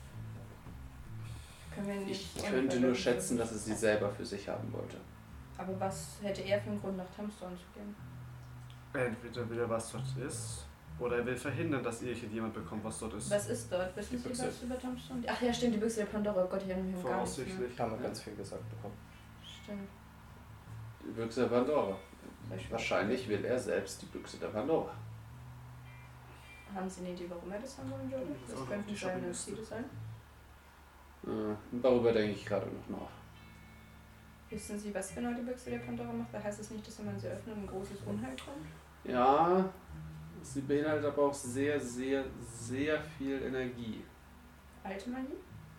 Können wir nicht. Ich könnte nur schätzen, dass er sie selber für sich haben wollte. Aber was hätte er für einen Grund, nach Thumbstone zu gehen? Entweder will er, was dort ist, oder er will verhindern, dass irgendjemand bekommt, was dort ist. Was ist dort? Wissen Sie Büchse. was über Thumbstone? Ach ja, stimmt, die Büchse der Pandora. Oh Gott, ich erinnere mich an gar nichts mehr. Voraussichtlich. Haben wir ganz viel gesagt bekommen. Stimmt. Die Büchse der Pandora. Wahrscheinlich will er selbst die Büchse der Pandora. Haben Sie eine Idee, warum er das haben wollen würde? Das Das auch könnten die seine Shoppingliste. Ziele sein. Darüber denke ich gerade noch nach. Wissen Sie, was genau die Büchse der Pandora macht? Da heißt es nicht, dass wenn man sie öffnet, ein großes Unheil kommt? Ja, sie beinhaltet aber auch sehr, sehr, sehr viel Energie. Alte Magie?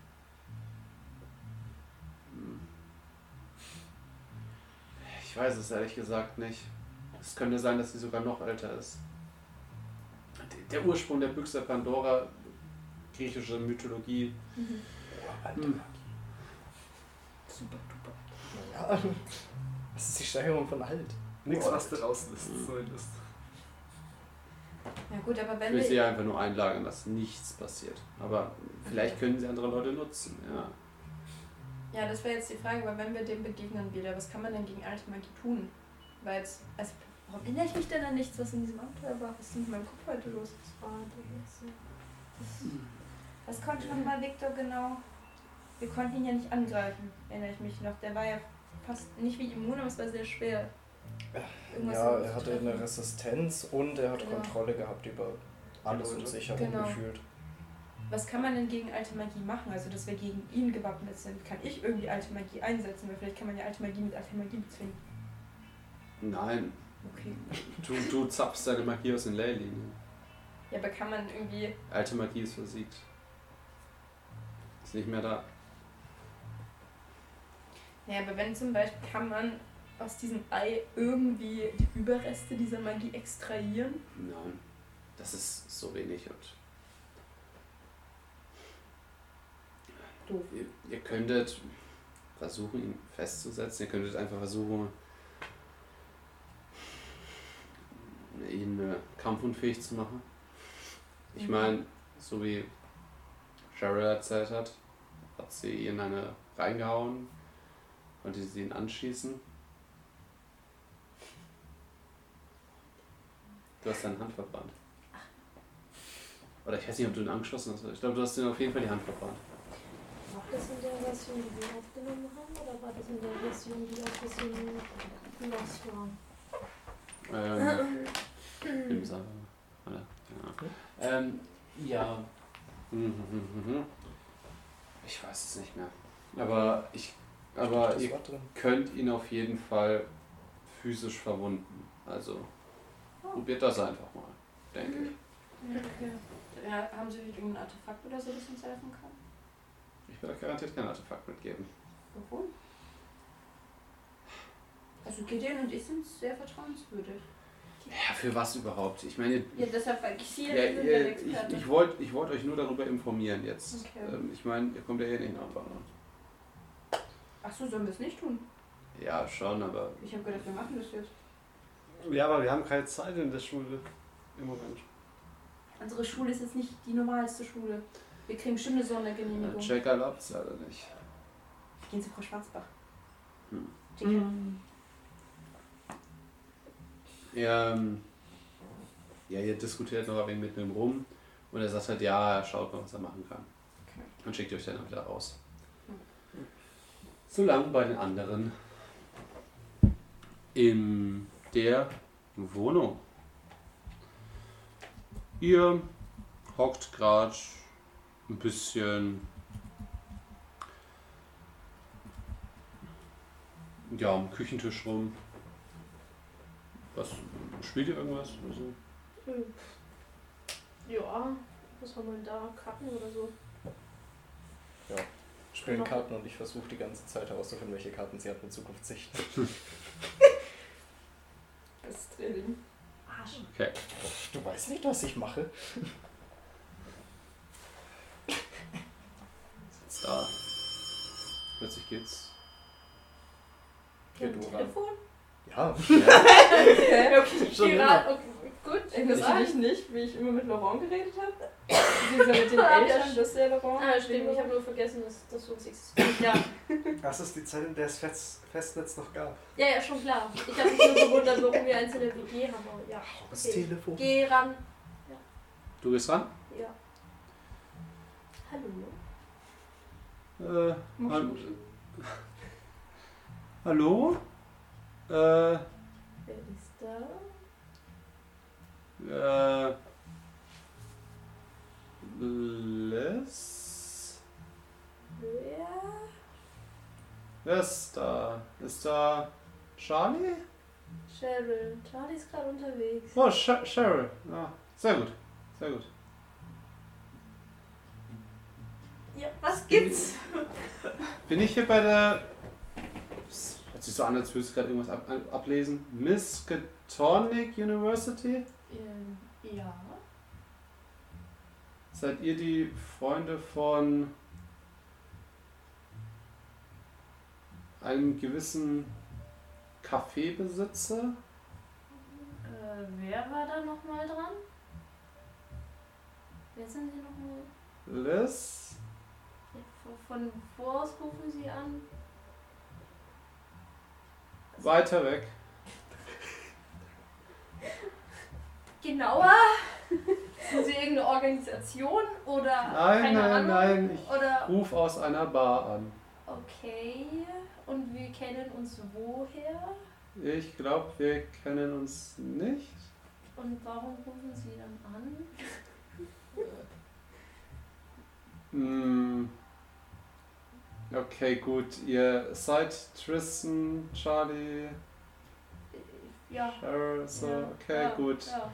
Ich weiß es ehrlich gesagt nicht. Es könnte sein, dass sie sogar noch älter ist. Der Ursprung der Büchse der Pandora, griechische Mythologie. Alte Magie. Super duper. Ja, das ist die Steigerung von alt. Nichts, was du rauslässt, so ist. Ja gut, aber Ich wenn will sie wir... einfach nur einlagern, dass nichts passiert. Aber vielleicht können sie andere Leute nutzen. Ja. Ja, das wäre jetzt die Frage, aber wenn wir dem begegnen wieder, was kann man denn gegen alte Magie tun? Weil jetzt... Also, warum erinnere ich mich denn an nichts, was in diesem Abenteuer war? Was ist denn mit meinem Kopf heute los? Was konnte noch mal Victor genau? Wir konnten ihn ja nicht angreifen, erinnere ich mich noch. Der war ja fast nicht wie immun, aber es war sehr schwer. Irgendwas Ja, zu er hatte treffen. eine Resistenz und er hat Genau. Kontrolle gehabt über alles Leute. um sich herum Genau. gefühlt. Was kann man denn gegen alte Magie machen? Also, dass wir gegen ihn gewappnet sind. Kann ich irgendwie alte Magie einsetzen? Weil vielleicht kann man ja alte Magie mit alter Magie bezwingen. Nein, Okay. du zapfst deine Magie aus den Leylinien. Ja, aber kann man irgendwie... Alte Magie ist versiegt. Ist nicht mehr da. Naja, aber wenn zum Beispiel kann man aus diesem Ei irgendwie die Überreste dieser Magie extrahieren? Nein, das ist so wenig und Doof. ihr könntet versuchen, ihn festzusetzen. Ihr könntet einfach versuchen, ihn kampfunfähig zu machen. Ich meine, so wie Cheryl erzählt hat sie ihn eine reingehauen, konnte sie ihn anschießen. Du hast deine Hand verbrannt. Oder ich weiß nicht, ob du ihn angeschossen hast. Ich glaube, du hast ihn auf jeden Fall die Hand verbrannt. War das in der Version, die wir aufgenommen haben, oder war das in der Version, die auf bisschen los war? Im Saal. Oder? Ja. Ja. Ich weiß es nicht mehr. Aber Das ihr war drin. könnt ihn auf jeden Fall physisch verwunden. Also probiert das einfach mal, denke ich. Okay. Ja, haben Sie vielleicht irgendein Artefakt oder so, das uns helfen kann? Ich werde euch garantiert kein Artefakt mitgeben. Warum? Also Gideon und ich sind sehr vertrauenswürdig. Ja, für was überhaupt? Ich meine, Ja, deshalb, weil Sie ja, sind der Experte. ich wollt euch nur darüber informieren jetzt. Okay. Ich meine, ihr kommt ja eh nicht nach London. Achso, sollen wir es nicht tun? Ja, schon, aber Ich habe gedacht, wir machen das jetzt. Ja, aber wir haben keine Zeit in der Schule im Moment. Unsere Schule ist jetzt nicht die normalste Schule. Wir kriegen bestimmt eine Sondergenehmigung. Check erlaubt es leider nicht. Gehen zu Frau Schwarzbach. Hm. Checker. Ja, ihr diskutiert noch ein wenig mit ihm rum und er sagt halt, ja, er schaut mal, was er machen kann. Okay. Und schickt euch dann wieder raus. Solange bei den anderen in der Wohnung. Ihr hockt gerade ein bisschen am Küchentisch rum. Was Spielt ihr irgendwas oder so? Ja, was haben wir denn da? Karten oder so? Ja. Spielen Karten und ich versuche die ganze Zeit herauszufinden, welche Karten sie hat mit Zukunftssicht. Das Training. Arsch. Okay. Du weißt nicht, was ich mache. Jetzt da. Plötzlich geht's. Ja, Geht du ran. Telefon? Ja. Okay. Okay, Schon okay, gut. Erinnerst du dich nicht, wie ich immer mit Laurent geredet habe? Beziehungsweise mit den Eltern, dass der Laurent... Ah, stimmt, ich habe nur vergessen, dass so was existiert. Ja. Das ist die Zeit, in der es Festnetz noch gab. Ja, schon klar. Ich habe mich nur gewundert, warum wir eins in der WG haben. Aber ja. Das Okay. Telefon. Geh ran. Du gehst ran? Ja. Hallo. Hallo? Wer ist da? Liz? Wer? Wer ist da? Ist da Charlie? Cheryl. Charlie ist gerade unterwegs. Oh, Cheryl. Ja, sehr gut. Sehr gut. Ja, was gibt's? Bin ich hier bei der... Hört sich so an, als würdest du gerade irgendwas ablesen. Miskatonic University? Ja. Seid ihr die Freunde von einem gewissen Kaffeebesitzer? Wer war da nochmal dran? Wer sind Sie nochmal? Liz? Von wo aus rufen Sie an? Weiter weg. Genauer? Sind Sie irgendeine Organisation oder Nein, keine nein, Ahnung? nein. Ich Oder ruf aus einer Bar an. okay. Und wir kennen uns woher? Ich glaube, wir kennen uns nicht. Und warum rufen Sie dann an? Hm. Okay, gut. Ihr seid Tristan, Charlie, Ja. Cheryl, so. Ja, Okay, ja, gut. Ja.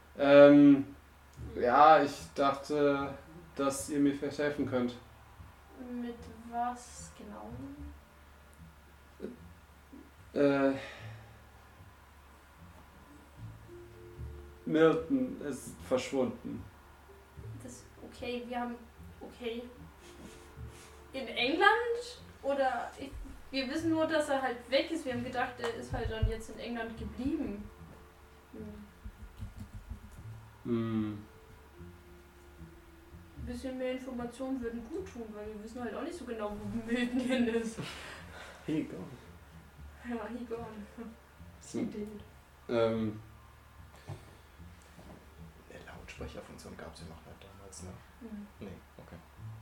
Ja, ich dachte, dass ihr mir vielleicht helfen könnt. Mit was genau? Milton ist verschwunden. Das, okay, wir haben. Okay. In England? Oder. Wir wissen nur, dass er halt weg ist. Wir haben gedacht, er ist halt dann jetzt in England geblieben. Hm. Ein bisschen mehr Informationen würden gut tun, weil wir wissen halt auch nicht so genau, wo Milton hin ist. He gone. Ja, he gone. Hm. Eine Lautsprecherfunktion gab es ja noch nicht damals, ne? Mhm. Nee, okay.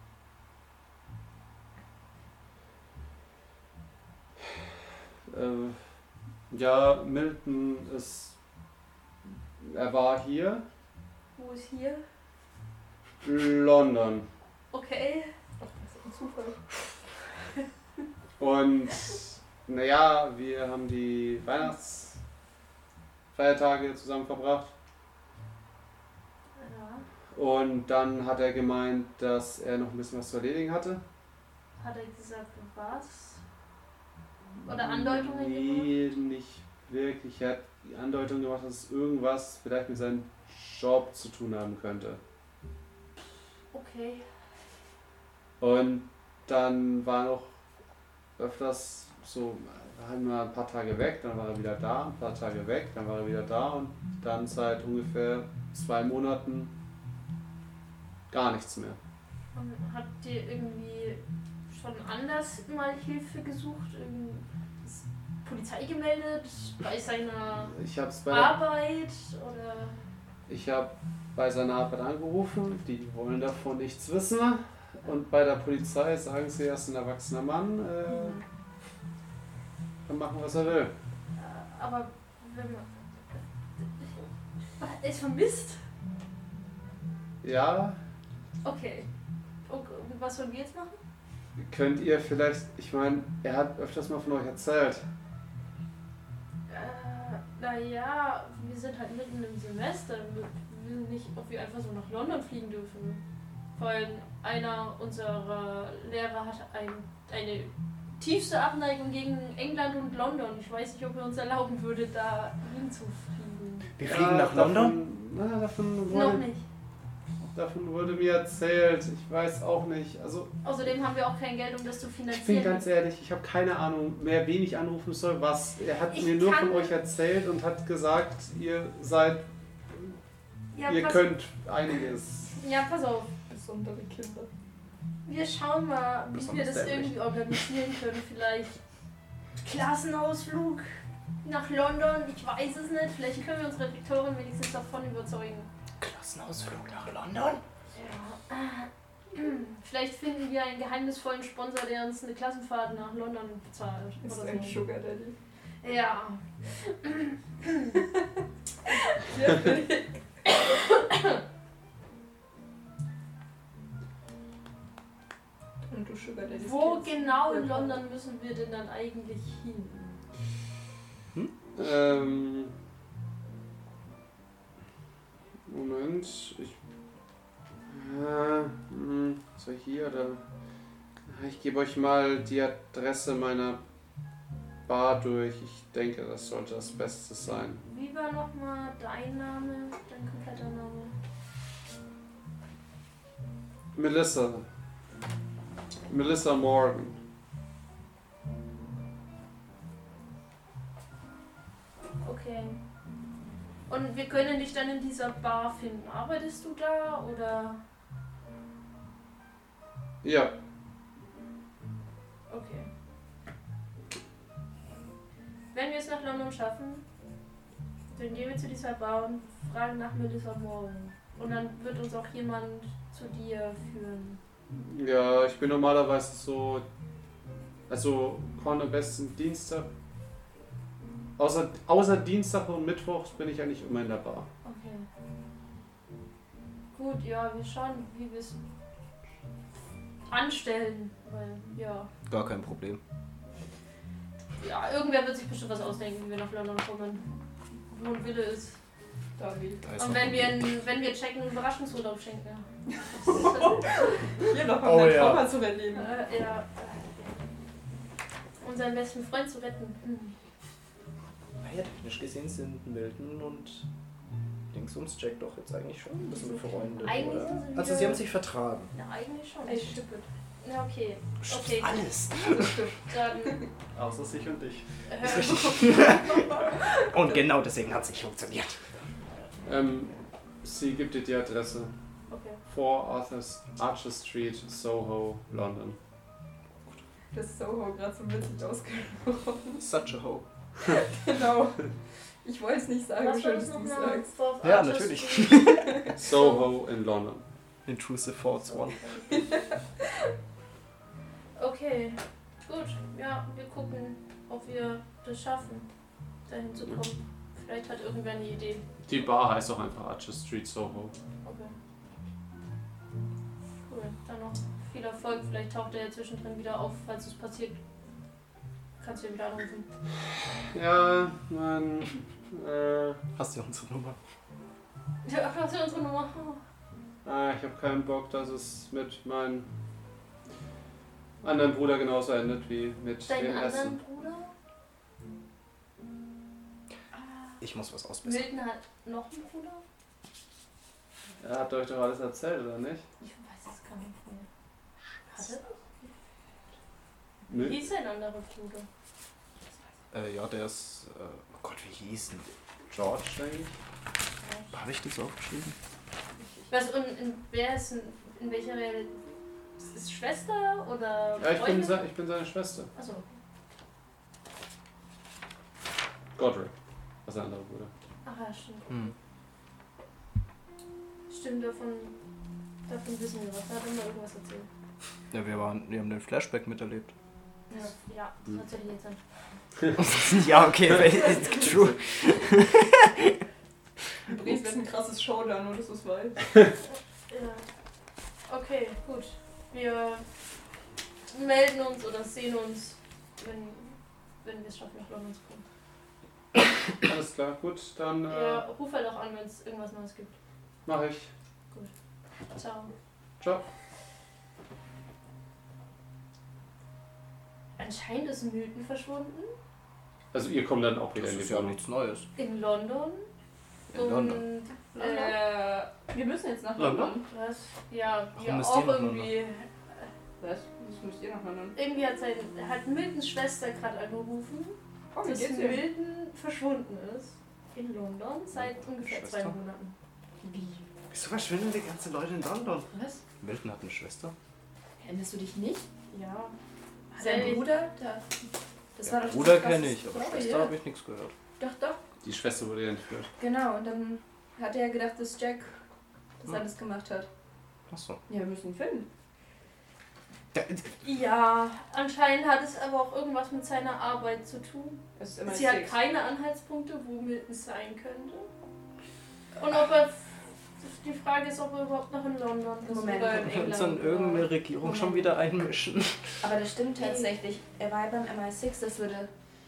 Ja, Milton ist. Er war hier. Wo ist hier? London. Okay. Ach, das ist ein Zufall. Und naja, wir haben die Weihnachtsfeiertage zusammen verbracht. Ja. Und dann hat er gemeint, dass er noch ein bisschen was zu erledigen hatte. Hat er gesagt, was? Oder Andeutungen gemacht? Nee, nicht wirklich. Er hat die Andeutung gemacht, dass es irgendwas vielleicht mit seinem Job zu tun haben könnte. Okay. Und dann war noch öfters so, wir waren mal ein paar Tage weg, dann war er wieder da, ein paar Tage weg, dann war er wieder da und dann seit ungefähr 2 Monaten gar nichts mehr. Und habt ihr irgendwie schon anders mal Hilfe gesucht? Ist Polizei gemeldet? Bei seiner Ich habe Arbeit? Oder? bei seiner Arbeit angerufen, die wollen davon nichts wissen. Und bei der Polizei sagen sie, er ist ein erwachsener Mann, kann machen, was er will. Aber wenn man. Er ist vermisst? Ja, Okay. Und was sollen wir jetzt machen? könnt ihr vielleicht, ich meine, er hat öfters mal von euch erzählt. Naja, wir sind halt mitten im Semester. Wir wissen nicht, ob wir einfach so nach London fliegen dürfen. Vor allem einer unserer Lehrer hat eine tiefste Abneigung gegen England und London. Ich weiß nicht, ob er uns erlauben würde, da hinzufliegen. Wir fliegen nach London? Noch nicht. Davon wurde mir erzählt. Ich weiß auch nicht. Also, Außerdem haben wir auch kein Geld, um das zu ich bin finanzieren. ganz ehrlich, ich habe keine Ahnung mehr, wen ich anrufen soll, was. Er hat Ich mir nur kann- von euch erzählt und hat gesagt, ihr seid, Ja, ihr pass, könnt einiges. ja, pass auf. Besondere Kinder. Wir schauen mal, wie wir Besonders das dämlich. irgendwie organisieren können. Vielleicht Klassenausflug nach London. Ich weiß es nicht. Vielleicht können wir unsere Rektorin wenigstens davon überzeugen. Klassenausflug nach London? Ja. Vielleicht finden wir einen geheimnisvollen Sponsor, der uns eine Klassenfahrt nach London bezahlt. Ist Oder ein so. Sugar Daddy. Ja. Sehr billig. Und du Sugar Daddy. Wo genau in London müssen wir denn dann eigentlich hin? Moment, so hier oder. Ich gebe euch mal die Adresse meiner Bar durch. Ich denke, das sollte das Beste sein. Wie war nochmal dein Name? Dein kompletter Name? Melissa Morgan. Okay. Und wir können dich dann in dieser Bar finden. Arbeitest du da oder? Ja, Okay. Wenn wir es nach London schaffen, dann gehen wir zu dieser Bar und fragen nach Melissa Morgan. Und dann wird uns auch jemand zu dir führen. ja, ich bin normalerweise so. Also, komm am besten Dienstag. Außer Dienstag und Mittwoch bin ich eigentlich immer in der Bar. Okay. Gut, ja, wir schauen, wie wir es anstellen. Weil, ja. Gar kein Problem. Ja, irgendwer wird sich bestimmt was ausdenken, wie wir nach London kommen. Wo ein Wille ist. David. Da ist Und noch wenn ein- wir checken, einen Überraschungsurlaub schenken. Hier noch Oh, mal ja. Trauma zu erleben. Ja. Unseren besten Freund zu retten. Naja, technisch gesehen sind Milton und Dingsums Jack doch jetzt eigentlich schon ein bisschen befreundet, Eigentlich oder? sind sie Also wieder- sie haben sich vertragen. Ja, eigentlich schon. Ich stippe. Ja, okay. Okay, Alles. Das stimmt. dann. Außer sich und dich. Ist richtig. Und genau deswegen hat es nicht funktioniert. Sie gibt dir die Adresse. Okay. 4 Archer Street, Soho, London. Das ist Soho gerade so witzig ausgesprochen. Such a hoe. Genau. Ich wollte es nicht sagen, Was wie war schön, das dass du es nochmal? sagst. Fourth Ja, Archer natürlich. Street? Soho in London. Intrusive Thoughts one. Okay, gut. Ja, wir gucken, ob wir das schaffen, dahin zu kommen. Vielleicht hat irgendwer eine Idee. Die Bar heißt auch einfach Archer Street, Soho. Okay. Cool. Dann noch viel Erfolg. Vielleicht taucht er ja zwischendrin wieder auf, falls es passiert. Kannst du ihn wieder anrufen. Ja, man. Hast du unsere Nummer? Ja, hast du unsere Nummer? Ich habe keinen Bock, dass es mit meinem anderen Bruder genauso endet wie mit Deinen dem anderen ersten. Bruder? Ich muss was ausbessern. Milton hat noch einen Bruder? Er hat euch doch alles erzählt, oder nicht? Ich weiß es gar nicht mehr. Hat er? Wie Nö. hieß sein anderer Bruder? Ja, der ist. Oh Gott, wie hieß denn? George, denke ich. Habe ich das aufgeschrieben? Was, und wer ist in welcher Welt? Ist es Schwester oder Ja, ich Freundin? bin seine Schwester. Achso. Godric. Was der andere Bruder. Ach ja, stimmt. Hm. Stimmt, davon wissen wir was. Da hat immer irgendwas erzählt. Ja, wir haben den Flashback miterlebt. Ja, das erzähl ich jetzt an. Ja, okay, true. Übrigens wird ein krasses Showdown, nur dass du es weißt. Ja. Okay, gut. Wir melden uns oder sehen uns, wenn wir es schaffen, nach London zu kommen. Alles klar, gut, dann Ja, ruf halt auch an, wenn es irgendwas Neues gibt. mache ich. Ciao. Ciao. Anscheinend ist Milton verschwunden. Also ihr kommt dann auch wieder Das in die ist ja Wohnung. nichts Neues. In London. In London. Wir müssen jetzt nach London? London. Was? Ja, Warum wir müsst ihr auch nach irgendwie. Was? Das müsst ihr nach London. Irgendwie hat Miltons Schwester gerade angerufen, Oh, wie dass geht's dir? Milton verschwunden ist. In London seit ungefähr Schwester? 2 Monaten. Wie? Wieso verschwinden die ganzen Leute in London? Was? Milton hat eine Schwester. Erinnerst du dich nicht? Ja. Sein Bruder? Das war doch Bruder diese kenne krasse ich, aber Story, Schwester ja. habe ich nichts gehört. Doch. Die Schwester wurde ja entführt. Genau, und dann hat er gedacht, dass Jack das alles gemacht hat. Achso. Ja, wir müssen ihn finden. Ja, anscheinend hat es aber auch irgendwas mit seiner Arbeit zu tun. Es ist immer Sie hat six. keine Anhaltspunkte, wo Milton sein könnte. Und ob er. Die Frage ist, ob er überhaupt noch in London ist Moment, oder in Wir England. uns an irgendeine oder- Regierung schon wieder einmischen. Aber das stimmt tatsächlich. Er war ja beim MI6, das würde...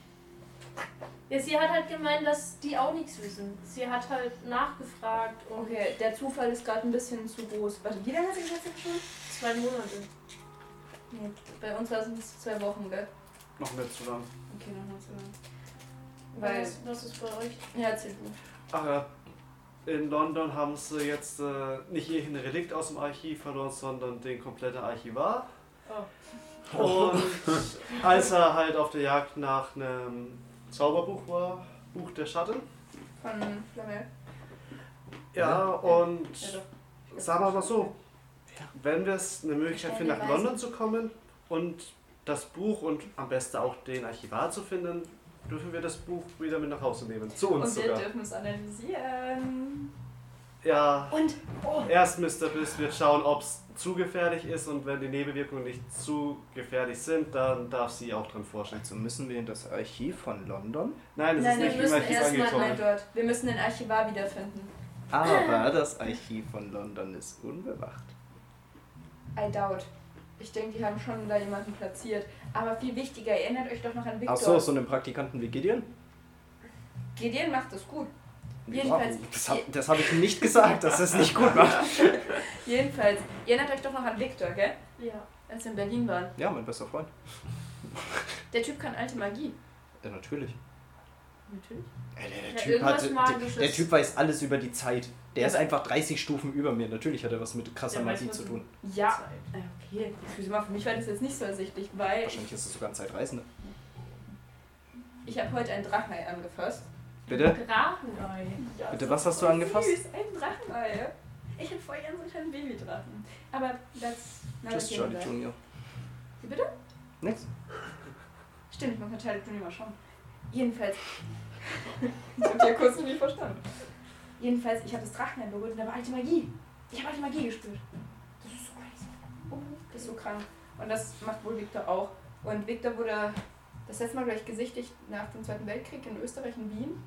Ja, sie hat halt gemeint, dass die auch nichts wissen. Sie hat halt nachgefragt und Okay, der Zufall ist gerade ein bisschen zu groß. Warte, wie lange hat sie gesagt jetzt schon? 2 Monate. Nee, bei uns waren es 2 Wochen, gell? Noch nicht zu lang. Okay, noch nicht so lange. Weil... Was ist bei euch? Ja, erzähl du. Ach ja, in London haben sie jetzt nicht irgendein Relikt aus dem Archiv verloren, sondern den kompletten Archivar. Und als er halt auf der Jagd nach einem Zauberbuch war, Buch der Schatten. Von Flamel. Ja, und Ja, doch. sagen wir mal so, wenn wir es eine Möglichkeit finden, nach London zu kommen und das Buch und am besten auch den Archivar zu finden, dürfen wir das Buch wieder mit nach Hause nehmen. Zu uns Und wir sogar. dürfen es analysieren. Ja, Und erst Mr. Bliss wird schauen, ob es zu gefährlich ist und wenn die Nebenwirkungen nicht zu gefährlich sind, dann darf sie auch dran forschen. Also müssen wir in das Archiv von London? Nein, das Nein, ist wir nicht im müssen Archiv erstmal angekommen. dort. Wir müssen den Archivar wiederfinden. Aber das Archiv von London ist unbewacht. I doubt. Ich denke, die haben schon da jemanden platziert. Aber viel wichtiger, erinnert euch doch noch an Victor. Ach so einen Praktikanten wie Gideon? Gideon macht das gut. Jedenfalls- Das habe ich nicht gesagt, dass er es nicht gut macht. Jedenfalls, ihr erinnert euch doch noch an Victor, gell? ja. Als wir in Berlin waren. Ja, mein bester Freund. Der Typ kann alte Magie. Ja, natürlich. Natürlich. Der, Ja, Typ irgendwas hat, Magisches. der Typ weiß alles über die Zeit. Der Ja, ist aber- einfach 30 Stufen über mir. Natürlich hat er was mit krasser Der weiß Magie was zu mit- tun. Ja. Okay. Wieso mal, für mich war das jetzt nicht so ersichtlich, weil Wahrscheinlich ist es sogar ein Zeitreisender. ich habe heute ein Drachenei angefasst. Bitte? Drachenei. Ja, Bitte, so was hast du voll angefasst? Süß, ein Drachenei. Ich habe voll gern so einen kleinen Babydrachen. Aber das... Tschüss, Charlie Junior. Wie bitte? Nix. Stimmt, man kann Charlie Junior mal schauen. Jedenfalls... ich hab ja kurz noch nicht verstanden. Jedenfalls, ich habe das Drachenei berührt und da war alte Magie. Ich habe alte Magie gespürt. Das ist so crazy. Oh, das ist so krank. Und das macht wohl Victor auch. Und Victor wurde das letzte Mal gleich gesichtigt nach dem Zweiten Weltkrieg in Österreich, in Wien.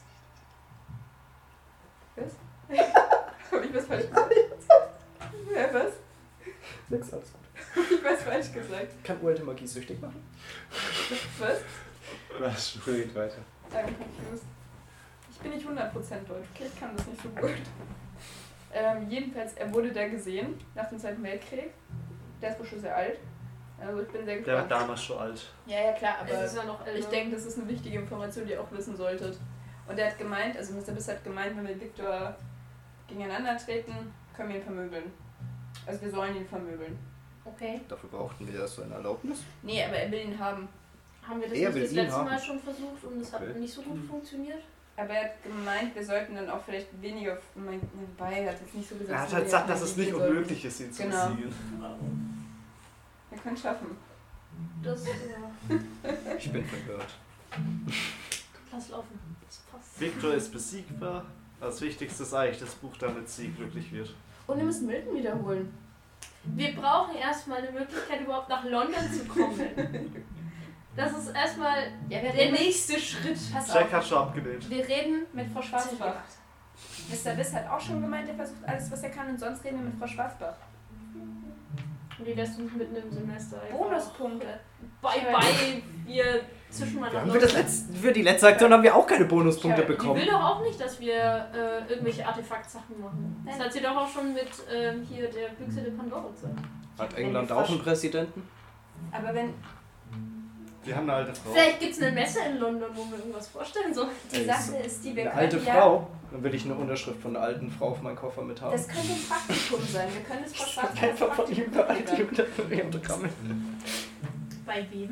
Was? Hab ich was falsch gesagt? Ja, was? Nix, alles gut. Hab ich was falsch gesagt? Kann uralte Magie süchtig machen? Was? Was? Geht weiter. I'm confused. Ich bin nicht 100% deutsch, okay, ich kann das nicht so gut. Jedenfalls, er wurde da gesehen, nach dem Zweiten Weltkrieg. Der ist wohl schon sehr alt. Also ich bin sehr Der war gespannt. damals schon alt. Ja, klar, Es aber ist ja noch älter. ich denke, das ist eine wichtige Information, die ihr auch wissen solltet. Und er hat gemeint, also Mr. Biss hat gemeint, wenn wir mit Victor gegeneinander treten, können wir ihn vermöbeln. Also wir sollen ihn vermöbeln. Okay. Dafür brauchten wir so eine Erlaubnis. Nee, aber er will ihn haben. Haben wir das Er nicht will das ihn letzte haben. Mal schon versucht und es Okay. hat nicht so gut funktioniert? Aber er hat gemeint, wir sollten dann auch vielleicht weniger... Wobei, er hat jetzt nicht so gesagt... Er hat wir halt gesagt, sollten dass es nicht sollten. unmöglich ist, ihn zu Genau. besiegen. Wir können es schaffen. Das Ich bin verwirrt. lass laufen. Das passt. Victor ist besiegbar. Das Wichtigste ist eigentlich das Buch, damit sie glücklich wird. Und wir müssen Milton wiederholen. Wir brauchen erstmal eine Möglichkeit, überhaupt nach London zu kommen. Das ist erstmal Ja, wir der reden, nächste Schritt. pass Jack auf, hat schon abgelehnt. wir reden mit Frau Schwarzbach. Mr. Biss hat auch schon gemeint, er versucht alles, was er kann, und sonst reden wir mit Frau Schwarzbach. Und die lässt uns mitten im Semester einfach Bonuspunkte. Bye bye, wir zwischen meiner Wir haben für die letzte Aktion haben wir auch keine Bonuspunkte Die bekommen. will doch auch nicht, dass wir irgendwelche Artefaktsachen machen. Das hat sie doch auch schon mit hier der Büchse der Pandora gesagt. Hat England auch einen Präsidenten? Aber wenn Wir haben eine alte Frau. Vielleicht gibt es eine Messe in London, wo wir irgendwas vorstellen sollen. die Sache ist, die wir Eine können alte ja, Frau? Dann will ich eine Unterschrift von einer alten Frau auf meinen Koffer mit haben. das könnte ein Praktikum sein. Wir können es vor Schwarzbach Einfach von ihm die Autogramme. Bei wem?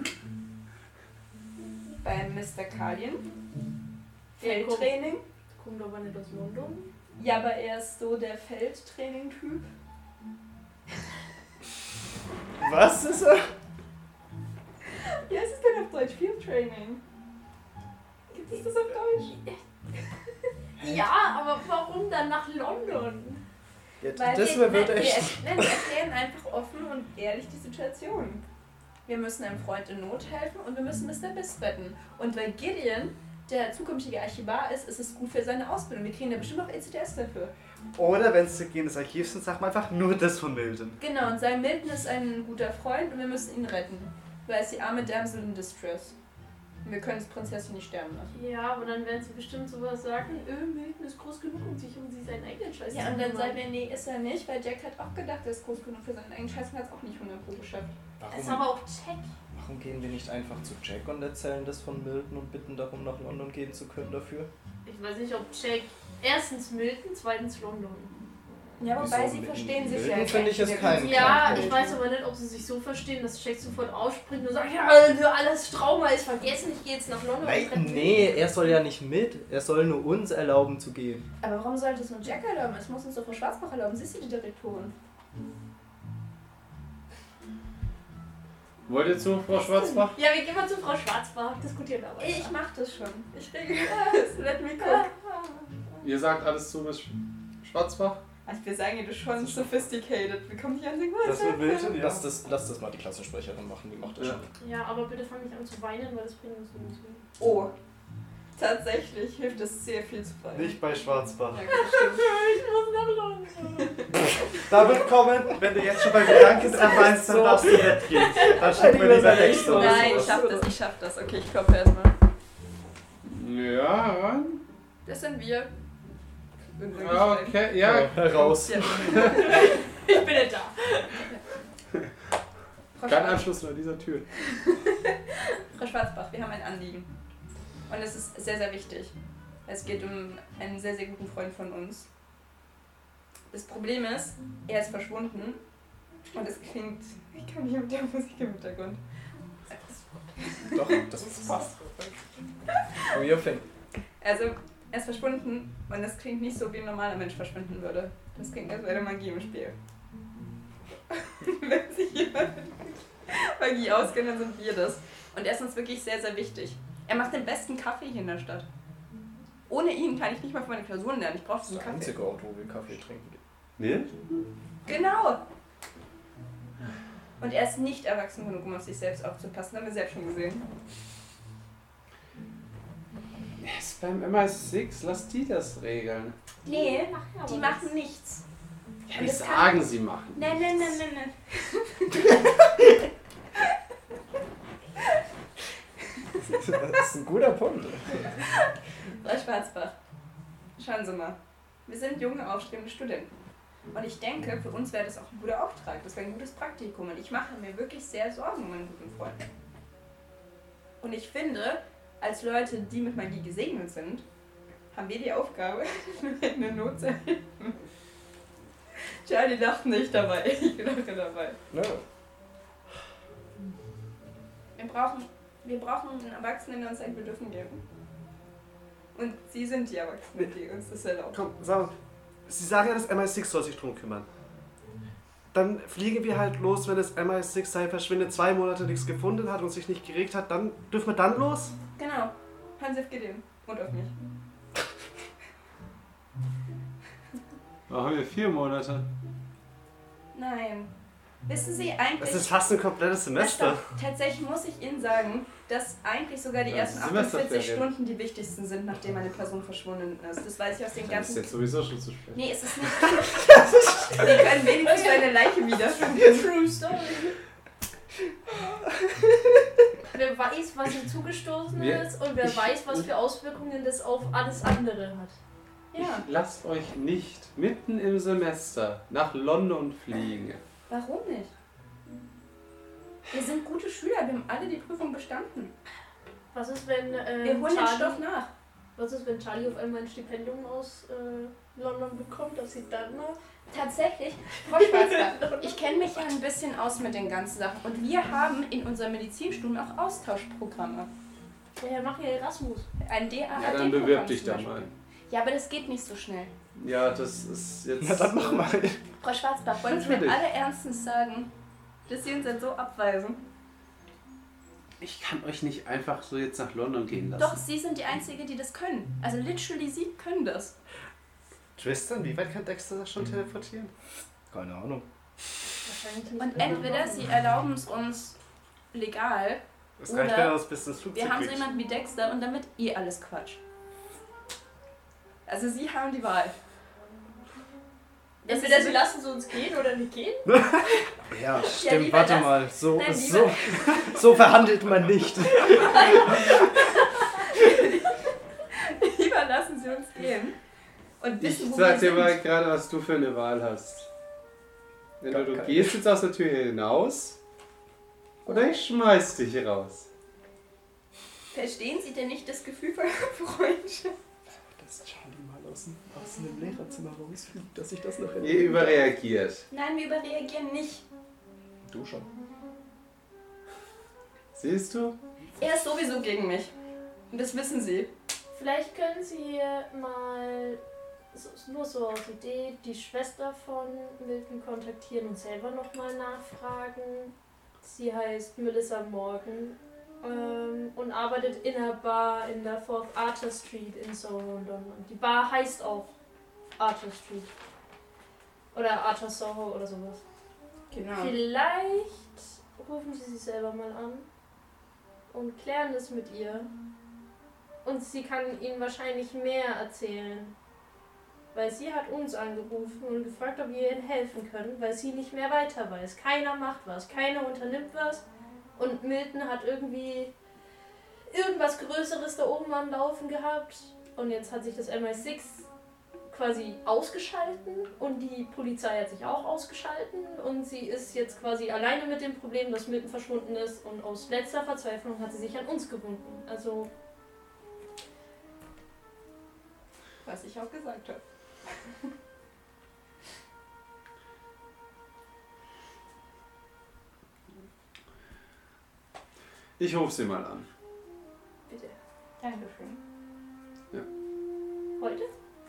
bei Mr. Kalien. Der Feldtraining. Kommt aber nicht aus London. Ja, aber er ist so der Feldtraining-Typ. Was ist er? Ja, es ist denn auf Deutsch Field Training. Gibt es das auf Deutsch? Ja, aber warum dann nach London? Weil Das wir wird echt. wir erklären einfach offen und ehrlich die Situation. Wir müssen einem Freund in Not helfen und wir müssen Mr. Biss retten. Und weil Gideon der zukünftige Archivar ist, ist es gut für seine Ausbildung. Wir kriegen da bestimmt auch ECTS dafür. Oder wenn es gegen das Archiv sind, sagt man einfach nur das von Milton. Genau, und sein Milton ist ein guter Freund und wir müssen ihn retten. Weil es die arme Damsel in Distress. Und wir können das Prinzessin nicht sterben lassen. Ja, aber dann werden sie bestimmt sowas sagen, Milton ist groß genug, um sich seinen eigenen Scheiß zu Ja, und dann kümmern. sagen wir, nee, ist er nicht, weil Jack hat auch gedacht, er ist groß genug für seinen eigenen Scheiß und hat es auch nicht 100% geschafft. Das ist Warum, aber auch Check. warum gehen wir nicht einfach zu Jack und erzählen das von Milton und bitten darum, nach London gehen zu können dafür? Ich weiß nicht, ob Jack erstens Milton, zweitens London. Ja, wobei Wieso? sie verstehen sich Milton ja. finde ich ist kein- Ja, Klar. ich weiß aber nicht, ob sie sich so verstehen, dass Jack sofort ausspringt und sagt, ja, alles Trauma ist vergessen, ich gehe jetzt nach London. und rette Nee, er soll ja nicht mit. Er soll nur uns erlauben zu gehen. Aber warum sollte es nur Jack erlauben? Es muss uns doch Frau Schwarzbach erlauben. Sie ist die Direktorin. Wollt ihr zu Frau Schwarzbach? Ja, wir gehen mal zu Frau Schwarzbach, diskutieren da weiter. Ich mach das schon. Ich regel das. Let me cook. Ihr sagt alles zu Miss Schwarzbach? Also wir sagen ihr das schon sophisticated. Wir kommen nicht an den Das mit Milton, ja. Lass das mal die Klassensprecherin machen, die macht das Ja. schon. Ja, aber bitte fang nicht an zu weinen, weil das bringt uns nirgends hin. Oh. Tatsächlich hilft es sehr viel zu feiern. Nicht bei Schwarzbach. Ja, gut, stimmt. Ich muss nach London. Da wird kommen, wenn du jetzt schon bei Gedanken dran meinst, dann darfst du nicht gehen. Dann schicken wir lieber Dexter oder Nein, sowas. ich schaff das. Okay, ich klopfe erstmal. Ja, Das sind wir. ja, okay, ja. Heraus. Ja. Ich bin nicht da. Frau Kein Schwarzbach. Anschluss nur an dieser Tür. Frau Schwarzbach, wir haben ein Anliegen. Und es ist sehr, sehr wichtig. Es geht um einen sehr, sehr guten Freund von uns. Das Problem ist, er ist verschwunden. Und es klingt... Ich kann nicht mit der Musik im Hintergrund. Doch, das passt. We are thing. Also, er ist verschwunden und es klingt nicht so, wie ein normaler Mensch verschwinden würde. Das klingt, als wäre Magie im Spiel. Wenn sich jemand mit Magie auskennt, dann sind wir das. Und er ist uns wirklich sehr, sehr wichtig. Er macht den besten Kaffee hier in der Stadt. Ohne ihn kann ich nicht mal für meine Klausuren lernen. Ich brauche Das diesen ist der Kaffee. einzige Ort, wo wir Kaffee trinken. Nee? Genau! Und er ist nicht erwachsen genug, um auf sich selbst aufzupassen. Haben wir selbst schon gesehen. Er ist beim MI6, lass die das regeln. Nee, aber die machen nichts. Ja, Und die das kann- sagen, sie machen. Nein, nein, nein, nein, nein. Das ist ein guter Punkt. Frau Schwarzbach, schauen Sie mal. Wir sind junge, aufstrebende Studenten. Und ich denke, für uns wäre das auch ein guter Auftrag. Das wäre ein gutes Praktikum. Und ich mache mir wirklich sehr Sorgen um meinen guten Freund. Und ich finde, als Leute, die mit Magie gesegnet sind, haben wir die Aufgabe, in der Not zu helfen. Charlie lacht nicht dabei. Ich lache dabei. Ja. Wir brauchen einen Erwachsenen, der uns sagt, wir dürfen geben. Und Sie sind die Erwachsenen, die uns das erlauben. Komm, sag mal. Sie sagen ja, das MI6 soll sich drum kümmern. Dann fliegen wir halt los, wenn das MI6 sein verschwindet, 2 Monate nichts gefunden hat und sich nicht geregt hat, dann dürfen wir dann los? Genau. Hansi auf Gideon. Und auf mich. Da haben wir 4 Monate. Nein. Wissen Sie eigentlich... Das ist fast ein komplettes Semester. Doch, tatsächlich muss ich Ihnen sagen, dass eigentlich sogar die Ja, ersten Semesterferien. 48 Stunden die wichtigsten sind, nachdem eine Person verschwunden ist. Das weiß ich aus den Das ist ganzen... jetzt sowieso schon zu spät. Nee, ist es nicht. Wir können wenigstens eine Leiche wiederfinden. True Story. wer weiß, was ihm zugestoßen ist und wer ich- weiß, was für Auswirkungen das auf alles andere hat. Ja, Lasst euch nicht mitten im Semester nach London fliegen. warum nicht? Wir sind gute Schüler, wir haben alle die Prüfung bestanden. Was ist, wenn Wir holen den Stoff nach. Was ist, wenn Charlie auf einmal ein Stipendium aus London bekommt, dass sie dann noch... Tatsächlich, Frau Schwarzbach, ich kenne mich ja ein bisschen aus mit den ganzen Sachen. Und wir haben in unserem Medizinstudium auch Austauschprogramme. Ja, mach ja Erasmus. Ein DAAD-Programm. Ja, dann bewirb dich zum da Beispiel. mal. Ja, aber das geht nicht so schnell. Ja, das ist jetzt... Na dann mach mal. Frau Schwarzbach, wollen Sie mir Natürlich. alle ernstens sagen, dass Sie uns dann so abweisen? Ich kann euch nicht einfach so jetzt nach London gehen lassen. Doch, Sie sind die Einzige, die das können. Also literally, Sie können das. Tristan, wie weit kann Dexter das schon teleportieren? Keine Ahnung. Wahrscheinlich nicht Und mehr. entweder Sie erlauben es uns legal, Das reicht, Oder wenn er uns bis ins Flugzeug wir haben so kriegt. jemanden wie Dexter und damit alles Quatsch. Also Sie haben die Wahl. Entweder sie lassen sie uns gehen oder nicht gehen. Ja, stimmt, lieber warte das. mal. So, Nein, so, so verhandelt man nicht. Lieber lassen Sie uns gehen und wissen, Ich wo sag wir dir sind. mal gerade, was du für eine Wahl hast. Entweder du Gar gehst jetzt aus der Tür hinaus oder ich schmeiß dich raus. Verstehen Sie denn nicht das Gefühl von Freundschaft? Dass Charlie mal aus dem Lehrerzimmer rausfliegt, dass ich das noch Ihr überreagiert. Nein, wir überreagieren nicht. Du schon. Siehst du? Er ist sowieso gegen mich. Und das wissen Sie. Vielleicht können sie mal nur so aus Idee die Schwester von Milton kontaktieren und selber nochmal nachfragen. Sie heißt Melissa Morgan und arbeitet in einer Bar in der 4th Arthur Street in Soho, London. Die Bar heißt auch Arthur Street. Oder Arthur Soho oder sowas. Genau. Vielleicht rufen Sie sie selber mal an und klären das mit ihr. Und sie kann Ihnen wahrscheinlich mehr erzählen. Weil sie hat uns angerufen und gefragt, ob wir ihnen helfen können, weil sie nicht mehr weiter weiß. Keiner macht was, keiner unternimmt was. Und Milton hat irgendwie irgendwas Größeres da oben am Laufen gehabt. Und jetzt hat sich das MI6 quasi ausgeschalten und die Polizei hat sich auch ausgeschalten und sie ist jetzt quasi alleine mit dem Problem, dass Milton verschwunden ist und aus letzter Verzweiflung hat sie sich an uns gewunden. Also Was ich auch gesagt habe. Ich rufe sie mal an. bitte. Dankeschön. Heute?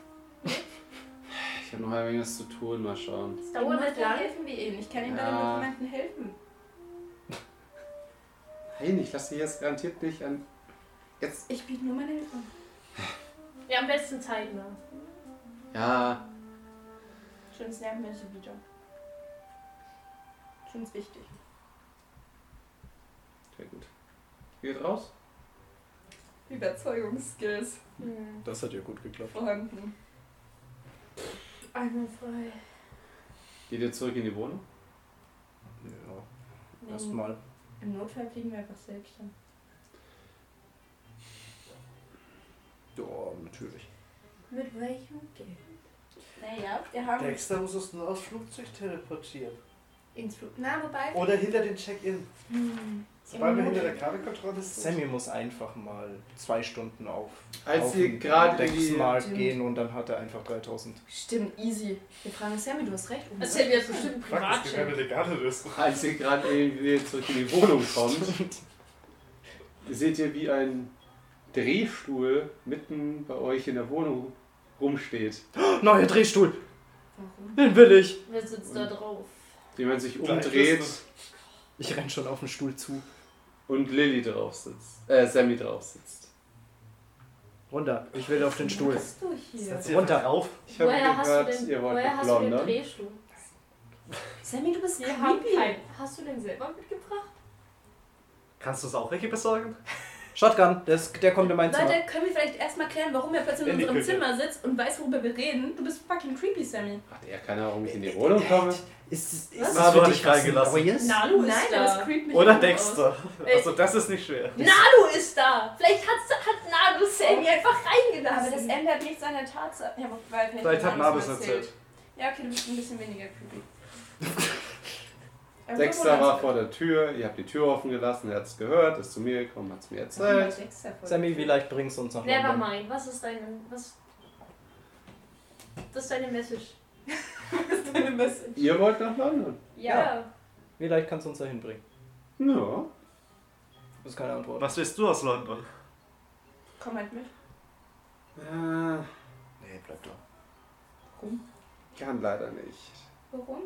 Ich habe noch ein wenig was zu tun, mal schauen. Es Dauert dauert nicht nicht lang. helfen wir Ihnen. Ich kann Ihnen bei Ja. den Dokumenten helfen. Nein, ich lasse dich jetzt garantiert nicht an. Jetzt. Ich biete nur meine Hilfe an. Ja, am besten zeitnah. Ja, Schönes Lernmesse wieder. Schönes wichtig. sehr gut. Geht raus? Überzeugungsskills Das hat ja gut geklappt. vorhanden. Einwandfrei. Geht ihr zurück in die Wohnung? Ja, erstmal. Im Notfall fliegen wir einfach selbst hin. Ja, natürlich. Mit welchem Geld? Naja, wir haben Dexter muss uns nur aufs Flugzeug teleportieren. ins Flug. Na, wobei. Oder hinter den Check-in. Sobald wir hinter der Kabelkontrolle sind. Sammy muss einfach mal 2 Stunden auf Als ihr gerade in die. Dexmark Stimmt. gehen und dann hat er einfach 3000. Stimmt, easy. Wir fragen Sammy, du hast recht. Also wir hat bestimmt einen Fuck, das geht Privatjet. Legale das. Als ihr gerade irgendwie zurück in die Wohnung kommt, seht ihr, wie ein Drehstuhl mitten bei euch in der Wohnung rumsteht. Neuer Drehstuhl! Warum? Den will ich! Wer sitzt da drauf? Wie man sich Gleich umdreht ist Ich renn schon auf den Stuhl zu. und Lilly drauf sitzt. Sammy drauf sitzt. Runter, ich will auf den Stuhl. Was machst du hier? Setz dich Runter. einfach auf. Ich habe Woher hast gehört, du denn, ihr wollt woher nach hast du den London. Drehstuhl? Sammy, du bist Wir haben creepy. keinen. Hast du den selber mitgebracht? Kannst du es auch welche besorgen? Shotgun, der kommt in mein Zimmer. Leute, können wir vielleicht erstmal klären, warum er plötzlich in In die unserem Küche. Zimmer sitzt und weiß, worüber wir reden? Du bist fucking creepy, Sammy. Hat er keine Ahnung, warum ich in die Wohnung komme? Ist Was? das für Nalu dich hat dich was reingelassen. Neues? Nalu ist Nein, da. das creept mich Oder auch Dexter. aus. Also das ist nicht schwer. Nalu ist da. Vielleicht hat Nalu Sammy einfach reingelassen. Aber das ändert nichts an der Tatsache. Ja, weil Vielleicht hat Nabis Nabis erzählt. Ja, okay, du bist ein bisschen weniger creepy. Aber Dexter wo war wohnst vor der Tür, ihr habt die Tür offen gelassen, er hat es gehört, ist zu mir gekommen, hat es mir du? erzählt. Dexter vor Sammy, der Tür. vielleicht bringst du uns nach London. Nevermind. Was ist deine... Was... Das ist deine Message. Das ist deine Message. Ihr wollt nach London? Ja. Vielleicht kannst du uns da hinbringen. Ja. Das ist keine Antwort. Was willst du aus London? Komm halt mit. Nee, bleib da. Warum? Kann leider nicht. Warum?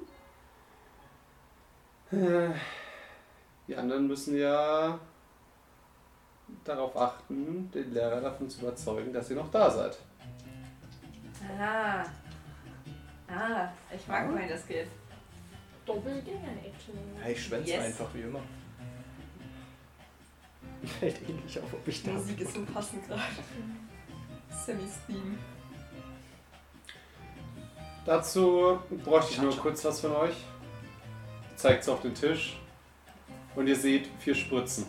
Die anderen müssen ja darauf achten, den Lehrer davon zu überzeugen, dass ihr noch da seid. Ah. Ich mag, wenn das geht. Doppelgänger-Action. Ja, ich schwänze Yes. einfach wie immer. Fällt ähnlich auf, ob ich Die da Musik ist so passend gerade. Sammys Theme. Dazu bräuchte ich nur kurz was von euch. Zeigt es auf den Tisch und ihr seht 4 Spritzen.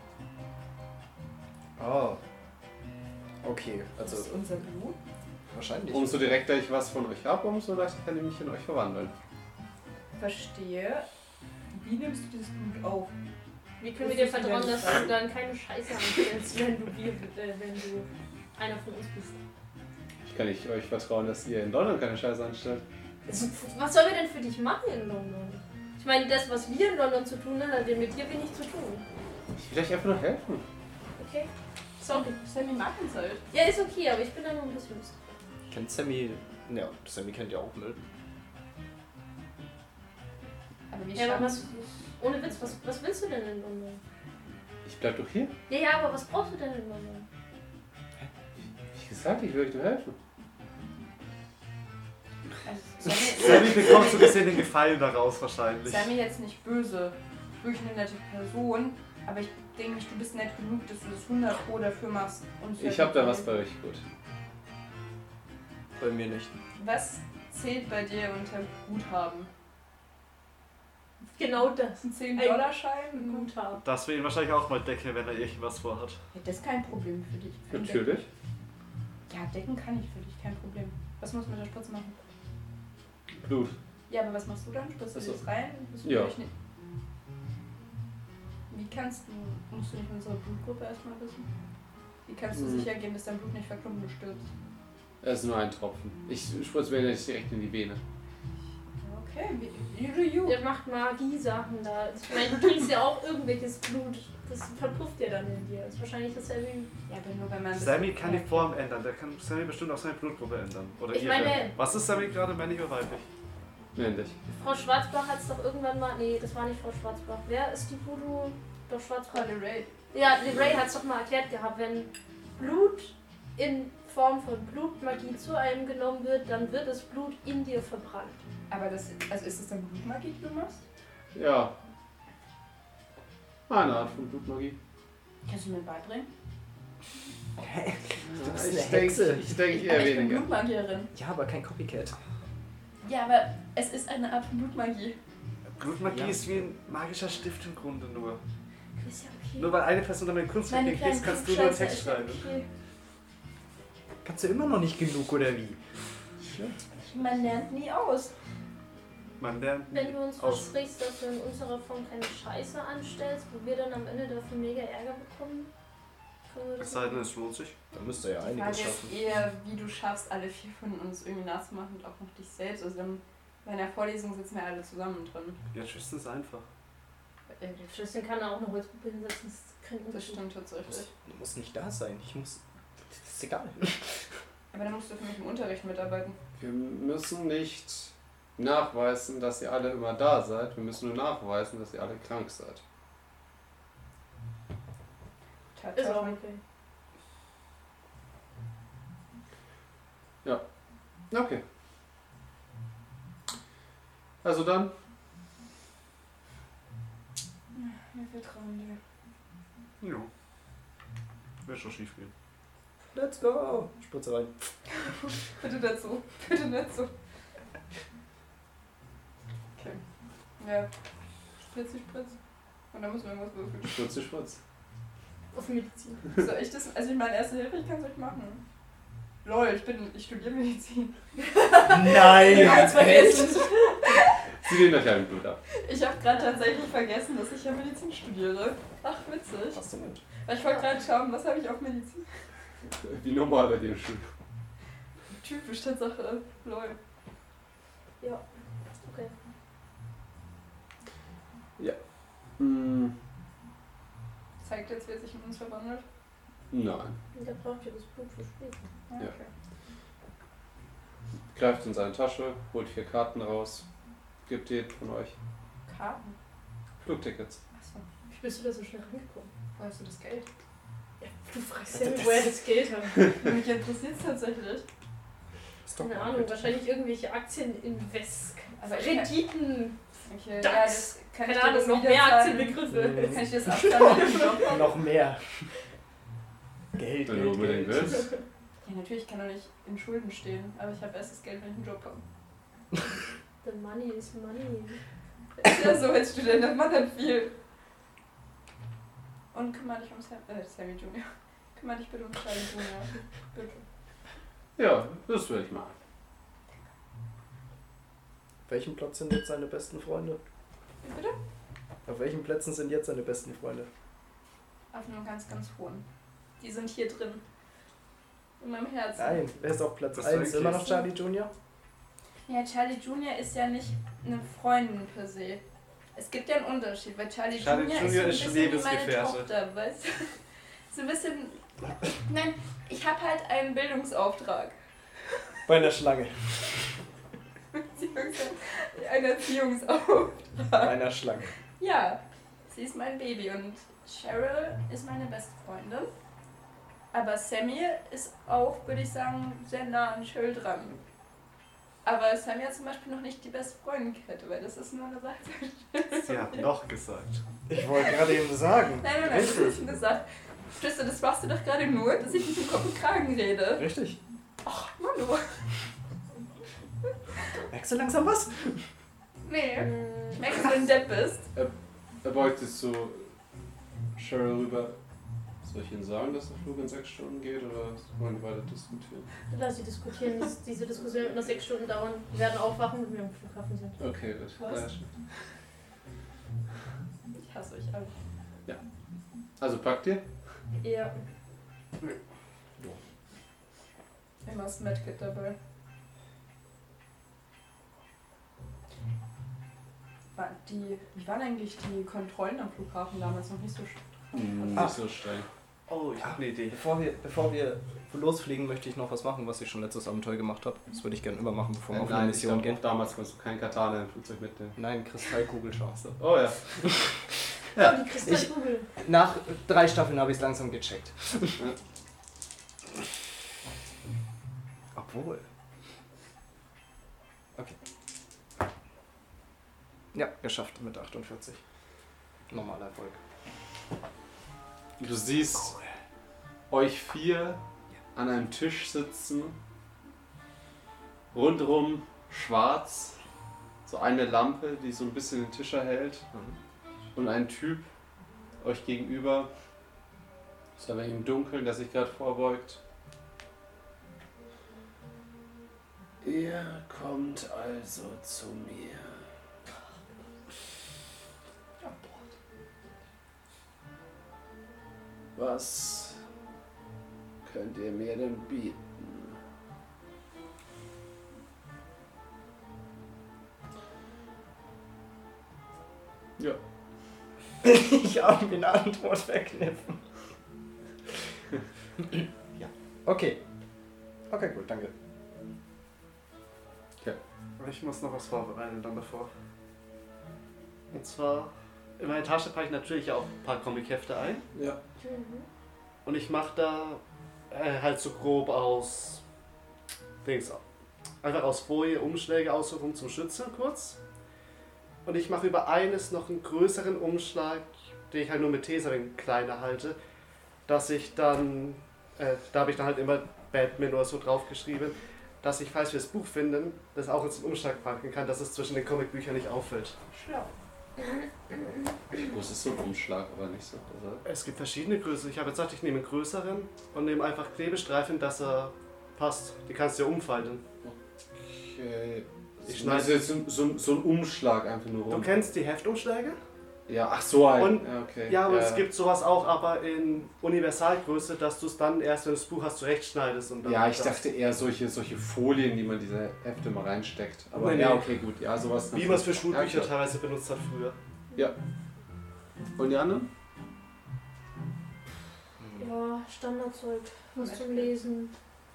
Ah. Okay, Das also ist unser Blut. wahrscheinlich. Umso direkter ich was von euch habe, umso leichter kann ich mich in euch verwandeln. Verstehe. Wie nimmst du dieses Blut auf? Wie können wir dir vertrauen, dass du dann keine Scheiße anstellst, wenn du einer von uns bist? Ich kann nicht euch vertrauen, dass ihr in London keine Scheiße anstellt. Was sollen wir denn für dich machen in London? Ich meine, das, was wir in London zu tun haben, hat mit dir wenig zu tun. Ich will euch einfach nur helfen. Okay? Sorry, Sammy mag uns halt. Ja, ist okay, aber ich bin da nur ein bisschen lustig. Kennt Sammy. Ja, Sammy kennt ja auch Milton. Aber wie Ja, aber schaffen ohne Witz, was willst du denn in London? Ich bleib doch hier. Ja, aber was brauchst du denn in London? Wie gesagt, ich will euch nur helfen. Also, Sammy bekommt so gesehen den Gefallen daraus wahrscheinlich. Sammy jetzt nicht böse. Wirklich eine nette Person. Aber ich denke nicht, du bist nett genug, dass du das 100 Pro dafür machst. Und Ich hab da was bei euch gut. Bei mir nicht. Was zählt bei dir unter Guthaben? Genau das. Ein 10-Dollar-Schein? Ein Guthaben. Das will ihn wahrscheinlich auch mal decken, wenn er irgendwas vorhat. Ja, das ist kein Problem für dich. Für Natürlich. Ja, decken kann ich für dich, kein Problem. Was musst du mit der Spritze machen? Blut. Ja, aber was machst du dann? Spritzt du Achso. das rein? Bist du Ja. durch nicht- Wie kannst du, musst du nicht unsere Blutgruppe erstmal wissen? Wie kannst du sicher gehen, dass dein Blut nicht verklumpt und du stirbst? Es ist nur ein Tropfen. Ich spritze mir nicht direkt in die Vene. Okay, you do you. Ihr macht Magie-Sachen da. Ich meine, du trinkst ja auch irgendwelches Blut. Das verpufft ja dann in dir. Das ist wahrscheinlich dasselbe. Ja, aber nur wenn man... Sammy kann die Form ändern. Der kann Sammy bestimmt auch seine Blutgruppe ändern. Oder Ich ihre. meine- Was ist Sammy gerade, männlich oder weiblich? Männlich. Frau Schwarzbach hat es doch irgendwann mal. Nee, das war nicht Frau Schwarzbach. Wer ist die Voodoo? Doch Schwarzbach. Carly Ray. Ja, Ray hat es doch mal erklärt gehabt, wenn Blut in Form von Blutmagie zu einem genommen wird, dann wird das Blut in dir verbrannt. Aber das, also ist es dann Blutmagie, die du machst? Ja. Eine Art von Blutmagie. Kannst du mir beibringen? Hä? Du bist Ich eine Hexe. denke Aber eher ich bin weniger. Blutmagierin. Ja, aber kein Copycat. Ja, aber es ist eine Art von Blutmagie. Blutmagie Ja. ist wie ein magischer Stift im Grunde nur. Ist ja okay. Nur weil eine Person damit Kunstwerk Meine kriegst, kleinen kannst du nur einen Klugscheißer Text ist ja schreiben. okay. Kannst du immer noch nicht genug, oder wie? Man lernt nie aus. Man lernt Wenn du uns aus. versprichst, dass du in unserer Form keine Scheiße anstellst, wo wir dann am Ende dafür mega Ärger bekommen, können wir Es das sei denn, machen? es lohnt sich. Da müsste ja Die Frage einiges ist schaffen. eher, wie du schaffst, alle 4 von uns irgendwie nachzumachen und auch noch dich selbst. Also dann, bei einer Vorlesung sitzen wir alle zusammen drin. Ja, Tristan ist einfach. Tristan kann da auch eine Holzpuppe hinsetzen, das kriegt Das uns stimmt tatsächlich. Du musst nicht da sein. Ich muss. Das ist egal. Aber dann musst du für mich im Unterricht mitarbeiten. Wir müssen nicht nachweisen, dass ihr alle immer da seid. Wir müssen nur nachweisen, dass ihr alle krank seid. Ist auch Tatsache. okay. Okay. Also dann, Wir vertrauen dir. Ja. Wird schon schief gehen. Let's go! Spritze rein. Bitte nicht so. Bitte nicht so. Okay. Ja. Spritz. Und dann müssen wir irgendwas würfeln. Spritz. Auf Medizin. Soll ich das? Also ich meine, Erste Hilfe, ich kann es euch machen. Lol, ich studiere Medizin. Nein! Ganz vergessen. Sie nehmen da kleinen Blut ab. Ich habe gerade tatsächlich vergessen, dass ich ja Medizin studiere. Ach, witzig. Hast du mit? Weil ich wollte gerade schauen, was habe ich auf Medizin? Wie normal bei dir schon. Typisch Tatsache. Lol. Ja. Okay. Hm, Zeigt jetzt, wer sich in uns verwandelt. nein. Und der braucht ja das Blut für später. Ja, Ja. okay. Greift in seine Tasche, holt 4 Karten raus, gibt jedem von euch Karten. Flugtickets. Achso. Wie bist du da so schnell rangekommen? Wo hast du das Geld? Ja, du fragst ja, woher das Geld hat. Mich interessiert es tatsächlich. Ist doch Keine mal Ahnung, mit. wahrscheinlich irgendwelche Aktieninvest. Aber ich Renditen. Okay, DAX. ja, das kann Keine ich dir Ahnung, das noch wieder mehr sagen. Aktienbegriffe. Kann ich dir das absagen? Noch mehr. Geld, Wenn du unbedingt willst. Ja, natürlich, ich kann doch nicht in Schulden stehen, aber ich habe erst das Geld, wenn ich einen Job habe. The money is money. Ist ja so als Student, hat man dann viel. Und kümmere dich um Sammy Junior. Kümmere dich bitte um Charlie Junior. Bitte. Ja, das will ich machen. Auf welchem Platz sind jetzt seine besten Freunde? Wie bitte? Auf welchen Plätzen sind jetzt seine besten Freunde? Auf einem ganz, ganz hohen. Die sind hier drin. In meinem Herzen. Nein, wer ist auf Platz Das 1? soll Immer noch ich Charlie Junior? Ja, Charlie Junior ist ja nicht eine Freundin per se. Es gibt ja einen Unterschied, weil Charlie Junior ist so ein ist bisschen wie meine Lebensgefährte. Tochter, weißt du? So ein bisschen... Nein, ich habe halt einen Bildungsauftrag. Bei einer Schlange. Beziehungsweise einen Erziehungsauftrag. Bei einer Schlange. Ja, sie ist mein Baby und Cheryl ist meine beste Freundin. Aber Sammy ist auch, würde ich sagen, sehr nah an Cheryl dran. Aber Sammy hat zum Beispiel noch nicht die beste Freundenkette, weil das ist nur eine Sache. Sie hat noch gesagt. Ich wollte gerade eben sagen. Nein, das ist nicht gesagt. Tristan, das machst du doch gerade nur, dass ich nicht im Kopf und Kragen rede. Richtig. Ach, Manu. Merkst du langsam was? Nee. Mm, Merkst du, dass du ein Depp bist? Er beugt sich zu Cheryl rüber. Soll ich Ihnen sagen, dass der Flug in 6 Stunden geht oder wollen wir weiter diskutieren? Lass sie diskutieren. Diese Diskussion wird noch 6 Stunden dauern. Wir werden aufwachen, wenn wir am Flughafen sind. Okay, gut. Was? Ja, schon. Ich hasse euch alle. Also packt ihr? Ja. Immer das Medkit dabei. Wie waren eigentlich die Kontrollen am Flughafen damals noch nicht so Nicht so streng. Oh, ich habe eine Idee. Bevor wir losfliegen, möchte ich noch was machen, was ich schon letztes Abenteuer gemacht habe. Das würde ich gerne immer machen, bevor wir auf eine Mission gehen. Auch damals konntest du kein Katana im Flugzeug mitnehmen. Nein, Kristallkugelschau. Oh ja. Ja. Oh, die Kristallkugel. Nach 3 Staffeln habe ich es langsam gecheckt. Obwohl. Okay. Ja, geschafft mit 48. Normaler Erfolg. Du siehst euch 4 an einem Tisch sitzen, rundherum schwarz, so eine Lampe, die so ein bisschen den Tisch erhält und ein Typ euch gegenüber, ist aber im Dunkeln, der sich gerade vorbeugt. Ihr kommt also zu mir. Was könnt ihr mir denn bieten? Ja. Ich habe mir eine Antwort verkniffen. Ja. Okay. Okay, gut, danke. Ich muss noch was vorbereiten dann davor. Und zwar, in meine Tasche packe ich natürlich auch ein paar Comic-Hefte ein. Ja. Mhm. Und ich mache da halt so grob aus Dings, einfach aus Folie Umschläge aussuchen zum Schützen kurz. Und ich mache über eines noch einen größeren Umschlag, den ich halt nur mit Tesa kleiner halte. dass ich dann, da habe ich dann halt immer Batman oder so draufgeschrieben, dass ich, falls wir das Buch finden, das auch ins Umschlag packen kann, dass es zwischen den Comicbüchern nicht auffällt. Schlau. Das ist so ein Umschlag, aber nicht so. Also Es gibt verschiedene Größen. Ich habe jetzt gesagt, ich nehme einen größeren und nehme einfach Klebestreifen, dass er passt. Die kannst du ja umfalten. okay. Ich Also schneide- jetzt so ein Umschlag einfach nur Du rum. kennst die Heftumschläge? Ja, ach so ein. Und- ja, okay. Ja, und es gibt sowas auch, aber in Universalgröße, dass du es dann erst, wenn du das Buch hast, zurechtschneidest. Und dann Ja, ich das- dachte eher solche Folien, die man diese Hefte mal reinsteckt. Aber Nee, ja, nee. okay, gut. Ja, sowas. Wie man es für Schulbücher Ja, klar. teilweise benutzt hat früher. Ja. Und die anderen? Ja, Standardzeug. Was zum Lesen.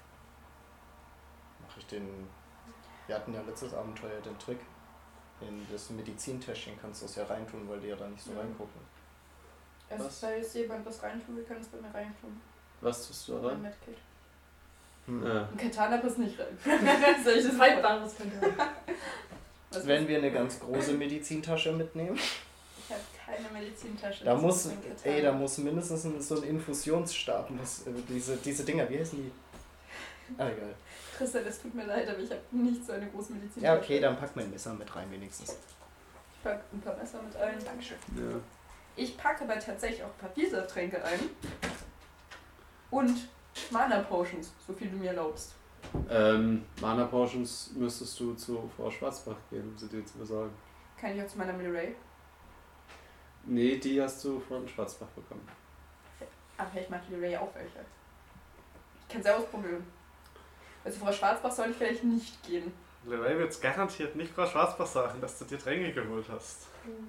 Mache ich den. Wir hatten ja letztes Abenteuer den Trick. In das Medizintäschchen kannst du es ja reintun, weil die ja da nicht so reingucken. Also, Was? falls jemand was reintun will, kann es bei mir reintun. Was tust du da Mein rein? Medkit. Ja. Ein Katana passt nicht rein. Soll ich das Faltbares könnte. Was Wenn wir eine ganz große Medizintasche mitnehmen, Ich habe keine Medizintasche. da das muss, ist ein Katana. da muss mindestens so ein Infusionsstab, diese Dinger, wie heißen die? Ah, egal. Christian, es tut mir leid, aber ich habe nicht so eine große Medizintasche. Ja, okay, dann pack mein Messer mit rein wenigstens. Ich packe ein paar Messer mit ein. Dankeschön. Ja. Ich packe aber tatsächlich auch Papiersafttränke ein. Und Mana Potions, so viel du mir erlaubst. Mana Potions müsstest du zu Frau Schwarzbach gehen, um sie dir zu besorgen. Kann ich auch zu meiner Mirai? Nee, die hast du von Schwarzbach bekommen. Aber vielleicht macht die Mirai auch welche. Ich kann sie ausprobieren. Also Frau Schwarzbach soll ich vielleicht nicht gehen. Leray wird es garantiert nicht Frau Schwarzbach sagen, dass du dir Tränke geholt hast.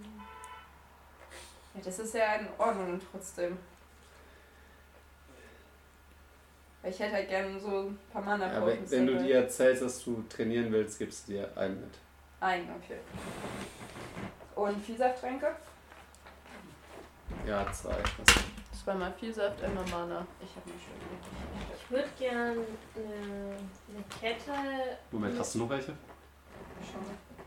Ja, das ist ja in Ordnung trotzdem. Weil ich hätte halt gerne so ein paar Mana Ja, Potions. wenn du dabei. dir erzählst, dass du trainieren willst, gibst du dir einen mit. Ein, okay. Und Vielsaftränke? Ja, 2. Zweimal Vielsaft, einmal Mana. Ich habe mich schon Ich würde gern eine Kette. Moment, hast du noch welche? schon.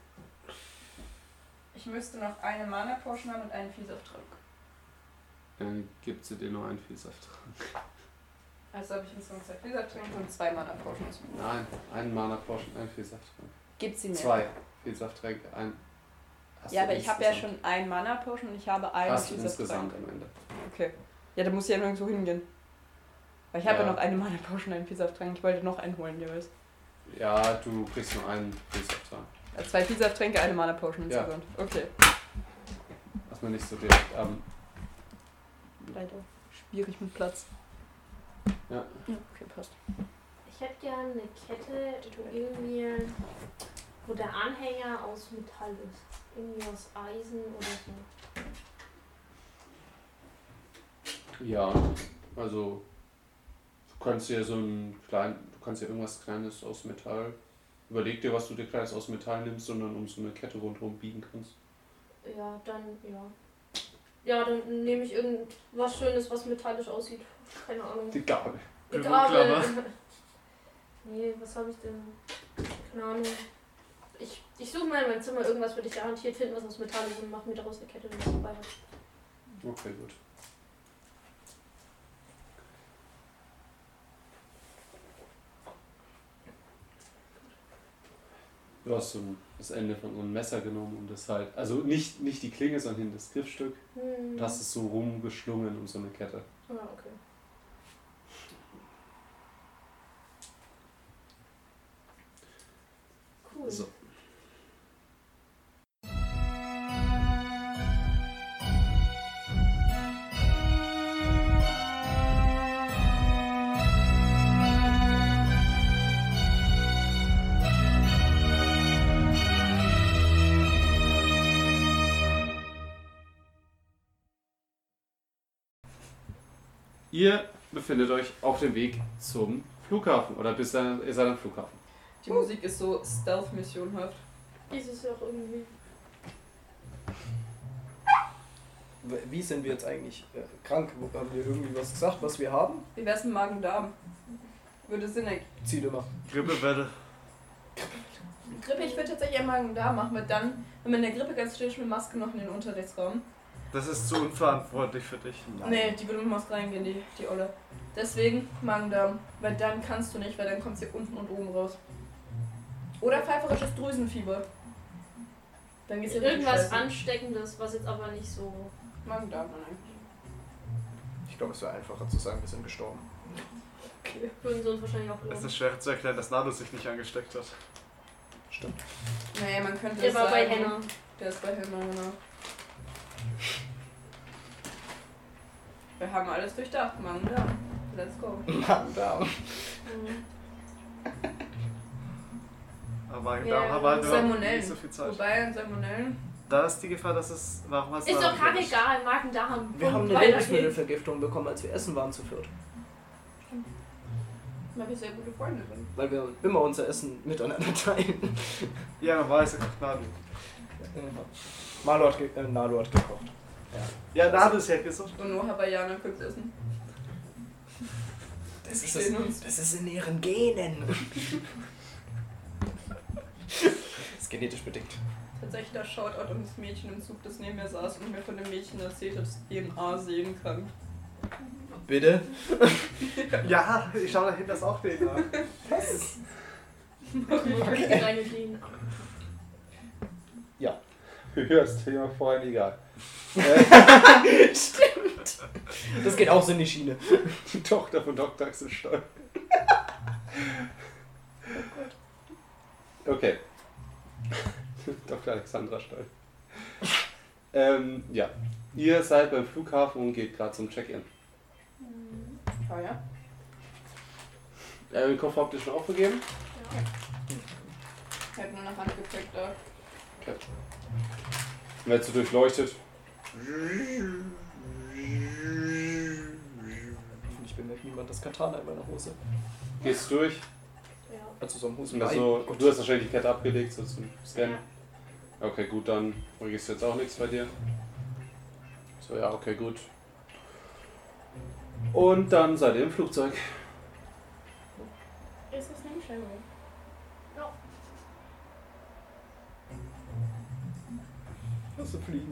Ich müsste noch eine Mana Potion haben und einen Vielsafttrank. Dann gibt sie dir nur einen Vielsaft. Also habe ich insgesamt 2 Vielsafttrank und 2 Mana Potions. Nein, einen Mana Potion, einen Vielsaft. Gib sie mir. 2 Vielsaftttränke, ein. Hast Ja, du aber ich habe ja insgesamt. schon einen Mana Potion und ich habe einen Hast du Vielsafttrank. insgesamt am Ende. Okay. Ja, da muss ich ja nirgendwo hingehen. Weil ich habe ja Ja. noch eine Mana Potion und einen Vielsafttrank. Ich wollte noch einen holen jeweils. Ja, du kriegst nur einen Vielsaft. Ja, 2 Vielsaftttränke, eine Mana Potion Ja. insgesamt. Okay. Lass mal nicht so direkt Leider schwierig mit Platz. Ja. Ja, okay, passt. Ich hätte gern eine Kette, irgendwie, wo der Anhänger aus Metall ist. Irgendwie aus Eisen oder so. Ja, also du kannst dir irgendwas Kleines aus Metall. Überleg dir, was du dir Kleines aus Metall nimmst, sondern um so eine Kette rundherum biegen kannst. Ja, dann, ja. Ja, dann nehme ich irgendwas Schönes, was metallisch aussieht. Keine Ahnung. Die Gabel. Eine Büroklammer. Gabel. Nee, was habe ich denn? Keine Ahnung. Ich suche mal in meinem Zimmer irgendwas, würde ich garantiert finden, was aus Metall ist und mache mir daraus eine Kette, wenn ich es dabei habe. Okay, gut. Du hast so das Ende von so einem Messer genommen und das halt, also nicht die Klinge, sondern das Griffstück. Und hast es so rumgeschlungen um so eine Kette. Ah, okay. Cool. So. Ihr befindet euch auf dem Weg zum Flughafen oder ihr seid am Flughafen. Die Musik ist so Stealth-Missionhaft. Ist es auch irgendwie. Wie sind wir jetzt eigentlich krank? Haben wir irgendwie was gesagt, was wir haben? Wie wär's mit Magen-Darm? Würde Sinn ergeben. Zieh dir mal. Grippewelle. Grippe, ich würde tatsächlich eher Magen-Darm machen, weil dann, wenn man in der Grippe ganz still ist, mit Maske noch in den Unterrichtsraum. Das ist zu unverantwortlich für dich. Nee, die würde muss reingehen, die Olle. Deswegen Magen-Darm. Weil dann kannst du nicht, weil dann kommst du hier unten und oben raus. Oder pfeiferisches Drüsenfieber. Dann geht's dir richtig Irgendwas scheiße. Ansteckendes, was jetzt aber nicht so. Magen-Darm dann eigentlich. Ich glaube, es wäre einfacher zu sagen, wir sind gestorben. Okay. Würden sie uns wahrscheinlich auch Es glauben. ist schwer zu erklären, dass Nado sich nicht angesteckt hat. Stimmt. Nee, man könnte Der es war bei sagen. Henna. Der ist bei Henna, genau. Wir haben alles durchdacht, Magen-Darm. Let's go. Magen-Darm. Mhm. Aber Magen-Darm Ja, haben halt überhaupt Salmonellen. nicht so viel Zeit. Wobei an Salmonellen. Da ist die Gefahr, dass es... Warum hast du Ist da doch kackegal, Magen-Darm. Wir haben eine Weiter Lebensmittelvergiftung bekommen, als wir essen waren zu viert. Weil wir sehr gute Freunde sind. Weil wir immer unser Essen miteinander teilen. Ja, man weiß, er kocht Nado. Nalo hat gekocht. Ja, Nado ist ja gesund. Und nur Hawaiianer könnt essen. Das Verstehen uns. das ist in ihren Genen. Das ist genetisch bedingt. Tatsächlich da Shoutout um das Mädchen im Zug, das neben mir saß und mir von dem Mädchen erzählt hat, dass DNA sehen kann. Bitte? Ja, ich schau dahin, das auch DNA. Okay. Deine Gene. Ja, das Thema vorhin egal. Stimmt. Das geht auch so in die Schiene. Die Tochter von Dr. Axel Stoll. Okay. Dr. Alexandra Stoll. Ja. Ihr seid beim Flughafen und geht gerade zum Check-in. Oh ja? Den Koffer habt ihr schon aufgegeben? Ich hab nur nach Handgepäck da. Okay. Und jetzt so durchleuchtet. Ich bemerke niemand das Katana in meiner Hose. Gehst durch. Ja. Also so am Hose. Und also, du hast wahrscheinlich die Kette abgelegt, so zum Scannen. Okay, gut, dann registriert jetzt auch nichts bei dir. So, ja, okay, gut. Und dann seid ihr im Flugzeug. Ist das nicht schön? Ja. Lass du fliegen.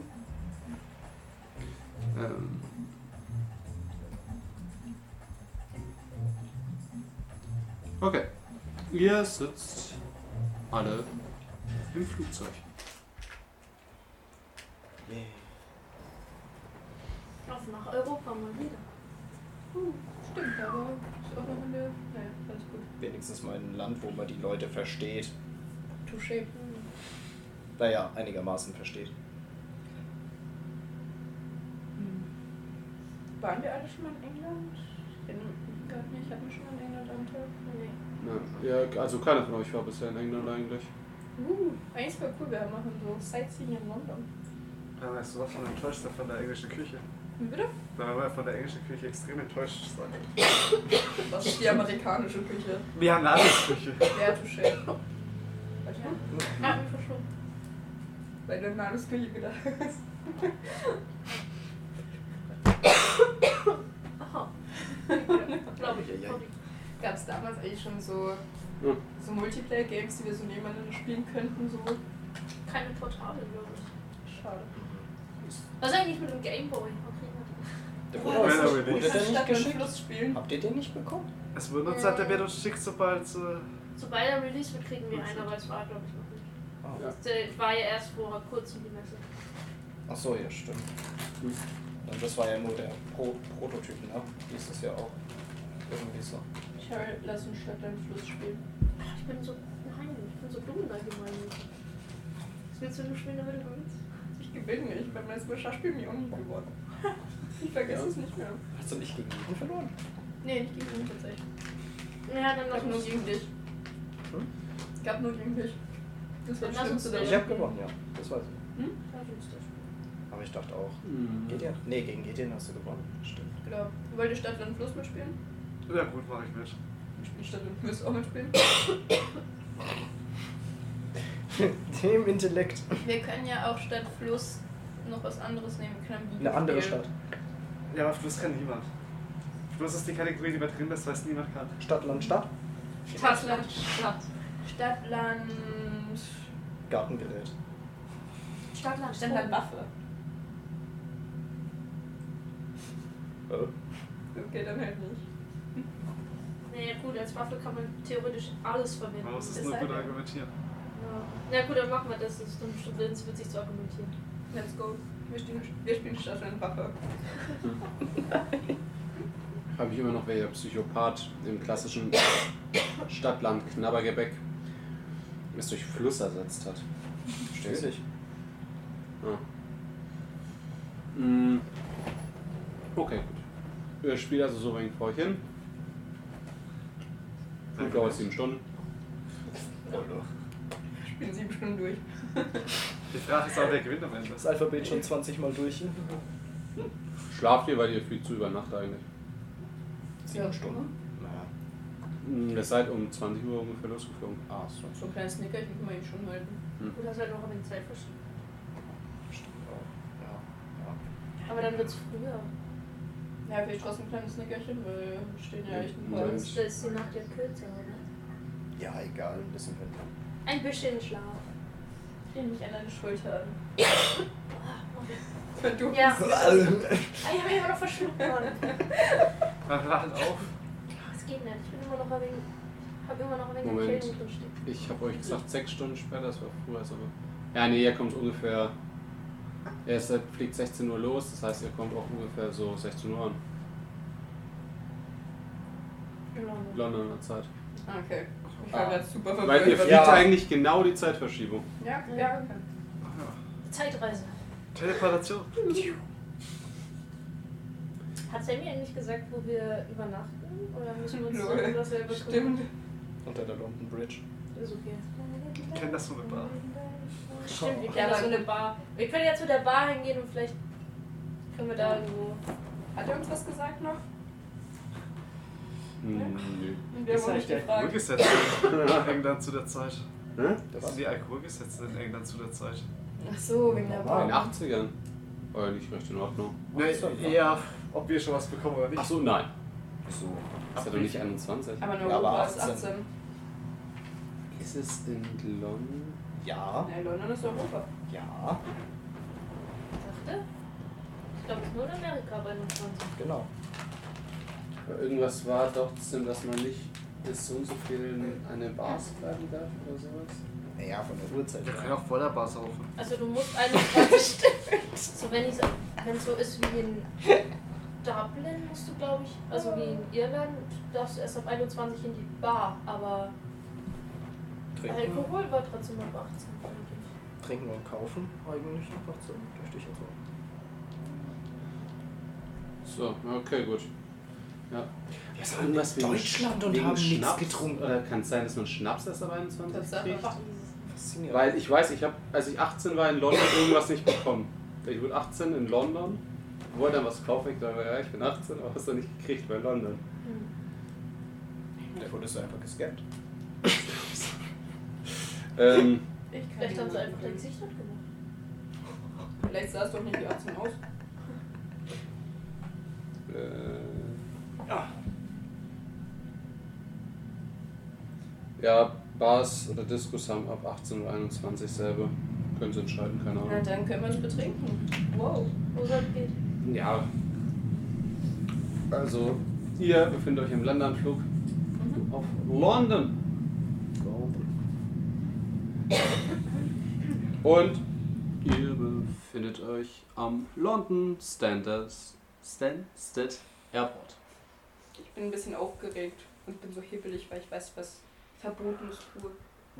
Okay. Ihr sitzt alle im Flugzeug. Auf nach Europa mal wieder. Stimmt, aber ist auch noch in der. Naja, alles gut. Wenigstens mal in ein Land, wo man die Leute versteht. Touché. Naja, einigermaßen versteht. Waren wir alle schon mal in England? Ich bin gar nicht. Hatten wir schon mal in England am Tag? Nee. Ja, also keiner von euch war bisher in England eigentlich. Eigentlich voll cool, wir machen so Sightseeing in London. Da warst du doch schon enttäuscht von der englischen Küche. Wie bitte? Da war von der englischen Küche extrem enttäuscht sein. Was ist die amerikanische Küche? Wir haben Nados Küche. Ja, touché. Warte mal. Ah, mich verschluckt. Weil du an Nados Küche gedacht hast. Aha. Glaube ich. Ja, ja. Gab es damals eigentlich schon so Multiplayer-Games, die wir so nebeneinander spielen könnten? So? Keine Portable, glaube ich. Schade. Was ist eigentlich mit dem Gameboy? Der Oder wurde das uns- aber nicht. wurde der nicht Stadt und geschickt? Fluss spielen. Habt ihr den nicht bekommen? Es wurde uns gesagt, der wird uns schickt, sobald. Sobald er Release wird, kriegen wir einen, aber es war, glaube ich, noch nicht. Ah. Ja. Ich war ja erst vor kurzem die Messe. Ach so, ja, stimmt. Und das war ja nur der Prototyp, ne? Hieß es ja auch. Irgendwie so. Ich habe lass uns Stadt und Fluss spielen. Ich bin so dumm allgemein. Was willst du nur spielen, damit du gewinnst? Ich gewinne nicht. Beim letzten Mal Schachspiel bin ich auch nicht gewonnen. Ich vergesse es nicht mehr. Hast du nicht gegen jeden verloren? Nee, nicht gegen mich tatsächlich. Ja, dann Ich lass gab nur uns. gegen dich. Ich gab nur gegen dich. Das war Dann das lass uns Schlimmste das. Ich daran. hab gewonnen, ja. Das weiß ich. Lass uns das. Aber ich dachte auch. Gideon? Nee, gegen Gideon hast du gewonnen. Stimmt. Genau. Wollt ihr Stadt und Fluss mitspielen? Ja, gut, mach ich mit. Ich spiele Stadt und Fluss auch mitspielen. Dem Intellekt. Wir können ja auch statt Fluss noch was anderes nehmen. Wir können Eine andere spielen. Stadt. Ja, aber Fluss kann niemand. Fluss ist die Kategorie, die wir drin lässt, was niemand kann. Stadt, Land, Stadt. Stadtland, Stadt. Stadtland. Gartengerät. Stadtland, Stadtland Waffe. Okay, dann halt nicht. Naja gut, als Waffe kann man theoretisch alles verwenden. Man muss es Ist nur halt- gut argumentieren. Ja. Na gut, dann machen wir das. Das ist dann bestimmt witzig zu argumentieren. Let's go. Wir spielen statt eine Waffe. Habe ich immer noch, wer der Psychopath im klassischen Stadtland Knabbergebäck es durch Fluss ersetzt hat. Schließlich. Ja. Okay, gut. Ihr spielt also so wenig vor euch hin. Gut, dauert 7 Stunden. Spielen 7 Stunden durch. Die Frage ist auch, wer gewinnt am Ende. Das Alphabet schon 20 Mal durch. Schlaft ihr, weil ihr viel zu über Nacht eigentlich. 7 Stunden? Naja. Ihr seid um 20 Uhr ungefähr losgeflogen. Ah, so. So ein kleines Nickerchen kann man ihn schon halten. Gut, hast halt noch ein wenig Zeit verschieben. Stimmt auch. Ja. Aber dann wird's früher. Ja, vielleicht trotzdem ein kleines Nickerchen, weil wir stehen ja echt ein paar. Ja. Sonst ist die Nacht ja kürzer, oder? Ja, egal. Ein bisschen Wind. Ein bisschen Schlaf. Ich mich an deine Schulter an. Wenn du Ja. Ah, ich habe immer noch verschluckt, Mann. Man wartet auf. Es geht nicht. Ich bin immer noch ein wenig. Hab immer noch ein wenig Moment. Erkältung drinstehen. Ich habe euch gesagt 6 Stunden später, das war früher. Also ja, nee, ihr kommt ungefähr. Fliegt 16 Uhr los, das heißt, ihr kommt auch ungefähr so 16 Uhr an. In London. Londoner Zeit. Okay. Ich war gerade super verwirrt. Weil ihr fliegt Ja. eigentlich genau die Zeitverschiebung. Ja, ja. Zeitreise. Teleportation. Hat Sammy eigentlich gesagt, wo wir übernachten? Oder müssen wir uns Lol. um dasselbe kümmern? Stimmt. Unter der London Bridge. Ist okay. Ich kenne das von der Bar. Stimmt, wir Ja, kennen aber so eine Bar. Wir können ja zu der Bar hingehen und vielleicht können wir da irgendwo. Hat er uns was gesagt noch? Nö. Und wir haben auch nicht gefragt. Alkoholgesetze in England zu der Zeit. Hä? Das sind die Alkoholgesetze in England zu der Zeit. Ach so, wegen der In Bar. den 80ern. War ja nicht recht in Ordnung. Ne, eher, ob wir schon was bekommen oder nicht. Achso, nein. Wieso? Ist ja doch nicht 21. Aber in Ja, aber Europa ist 18. 18. Ist es in London? Ja. Ja, London ist Europa. Ja. Dachte? Ich glaube, es ist nur in Amerika bei 29. Genau. Aber irgendwas war doch, dass man nicht bis so und so viel in eine Bars bleiben darf oder sowas. Naja, von der Uhrzeit. Wir können her. auch vor der Bar saufen. Also du musst 21. So wenn es so ist wie in Dublin musst du, glaube ich, also wie in Irland, darfst du erst ab 21 in die Bar, aber Trinken, Alkohol war trotzdem ab 18. eigentlich. trinken und kaufen eigentlich einfach so. Richtig und so. So, okay, gut. Ja. Wir Ist irgendwas wegen Deutschland und wegen haben nichts Schnaps? getrunken. Oder kann es sein, dass man Schnaps erst ab 21 Tatsache. kriegt? Faszinierend. Weil ich weiß, ich habe, als ich 18 war in London, irgendwas nicht bekommen. Ich wurde 18 in London, wollte dann was kaufen, ich dachte, ja, ich bin 18, aber hast du nicht gekriegt bei London. Der wurdest du einfach gescampt. Ich kann Vielleicht haben sie nicht einfach dein Gesicht gemacht. Vielleicht sah es doch nicht wie 18 aus. Ja, Bars oder Diskos haben ab 18 oder 21 selber. Können sie entscheiden, keine Na, Ahnung. dann können wir uns betrinken. Wow. Wo soll es gehen? Ja. Also, ihr befindet euch im Landeanflug auf London. Und ihr befindet euch am London Stansted Airport. Ich bin ein bisschen aufgeregt und bin so hibbelig, weil ich weiß, was Verbotenes tue.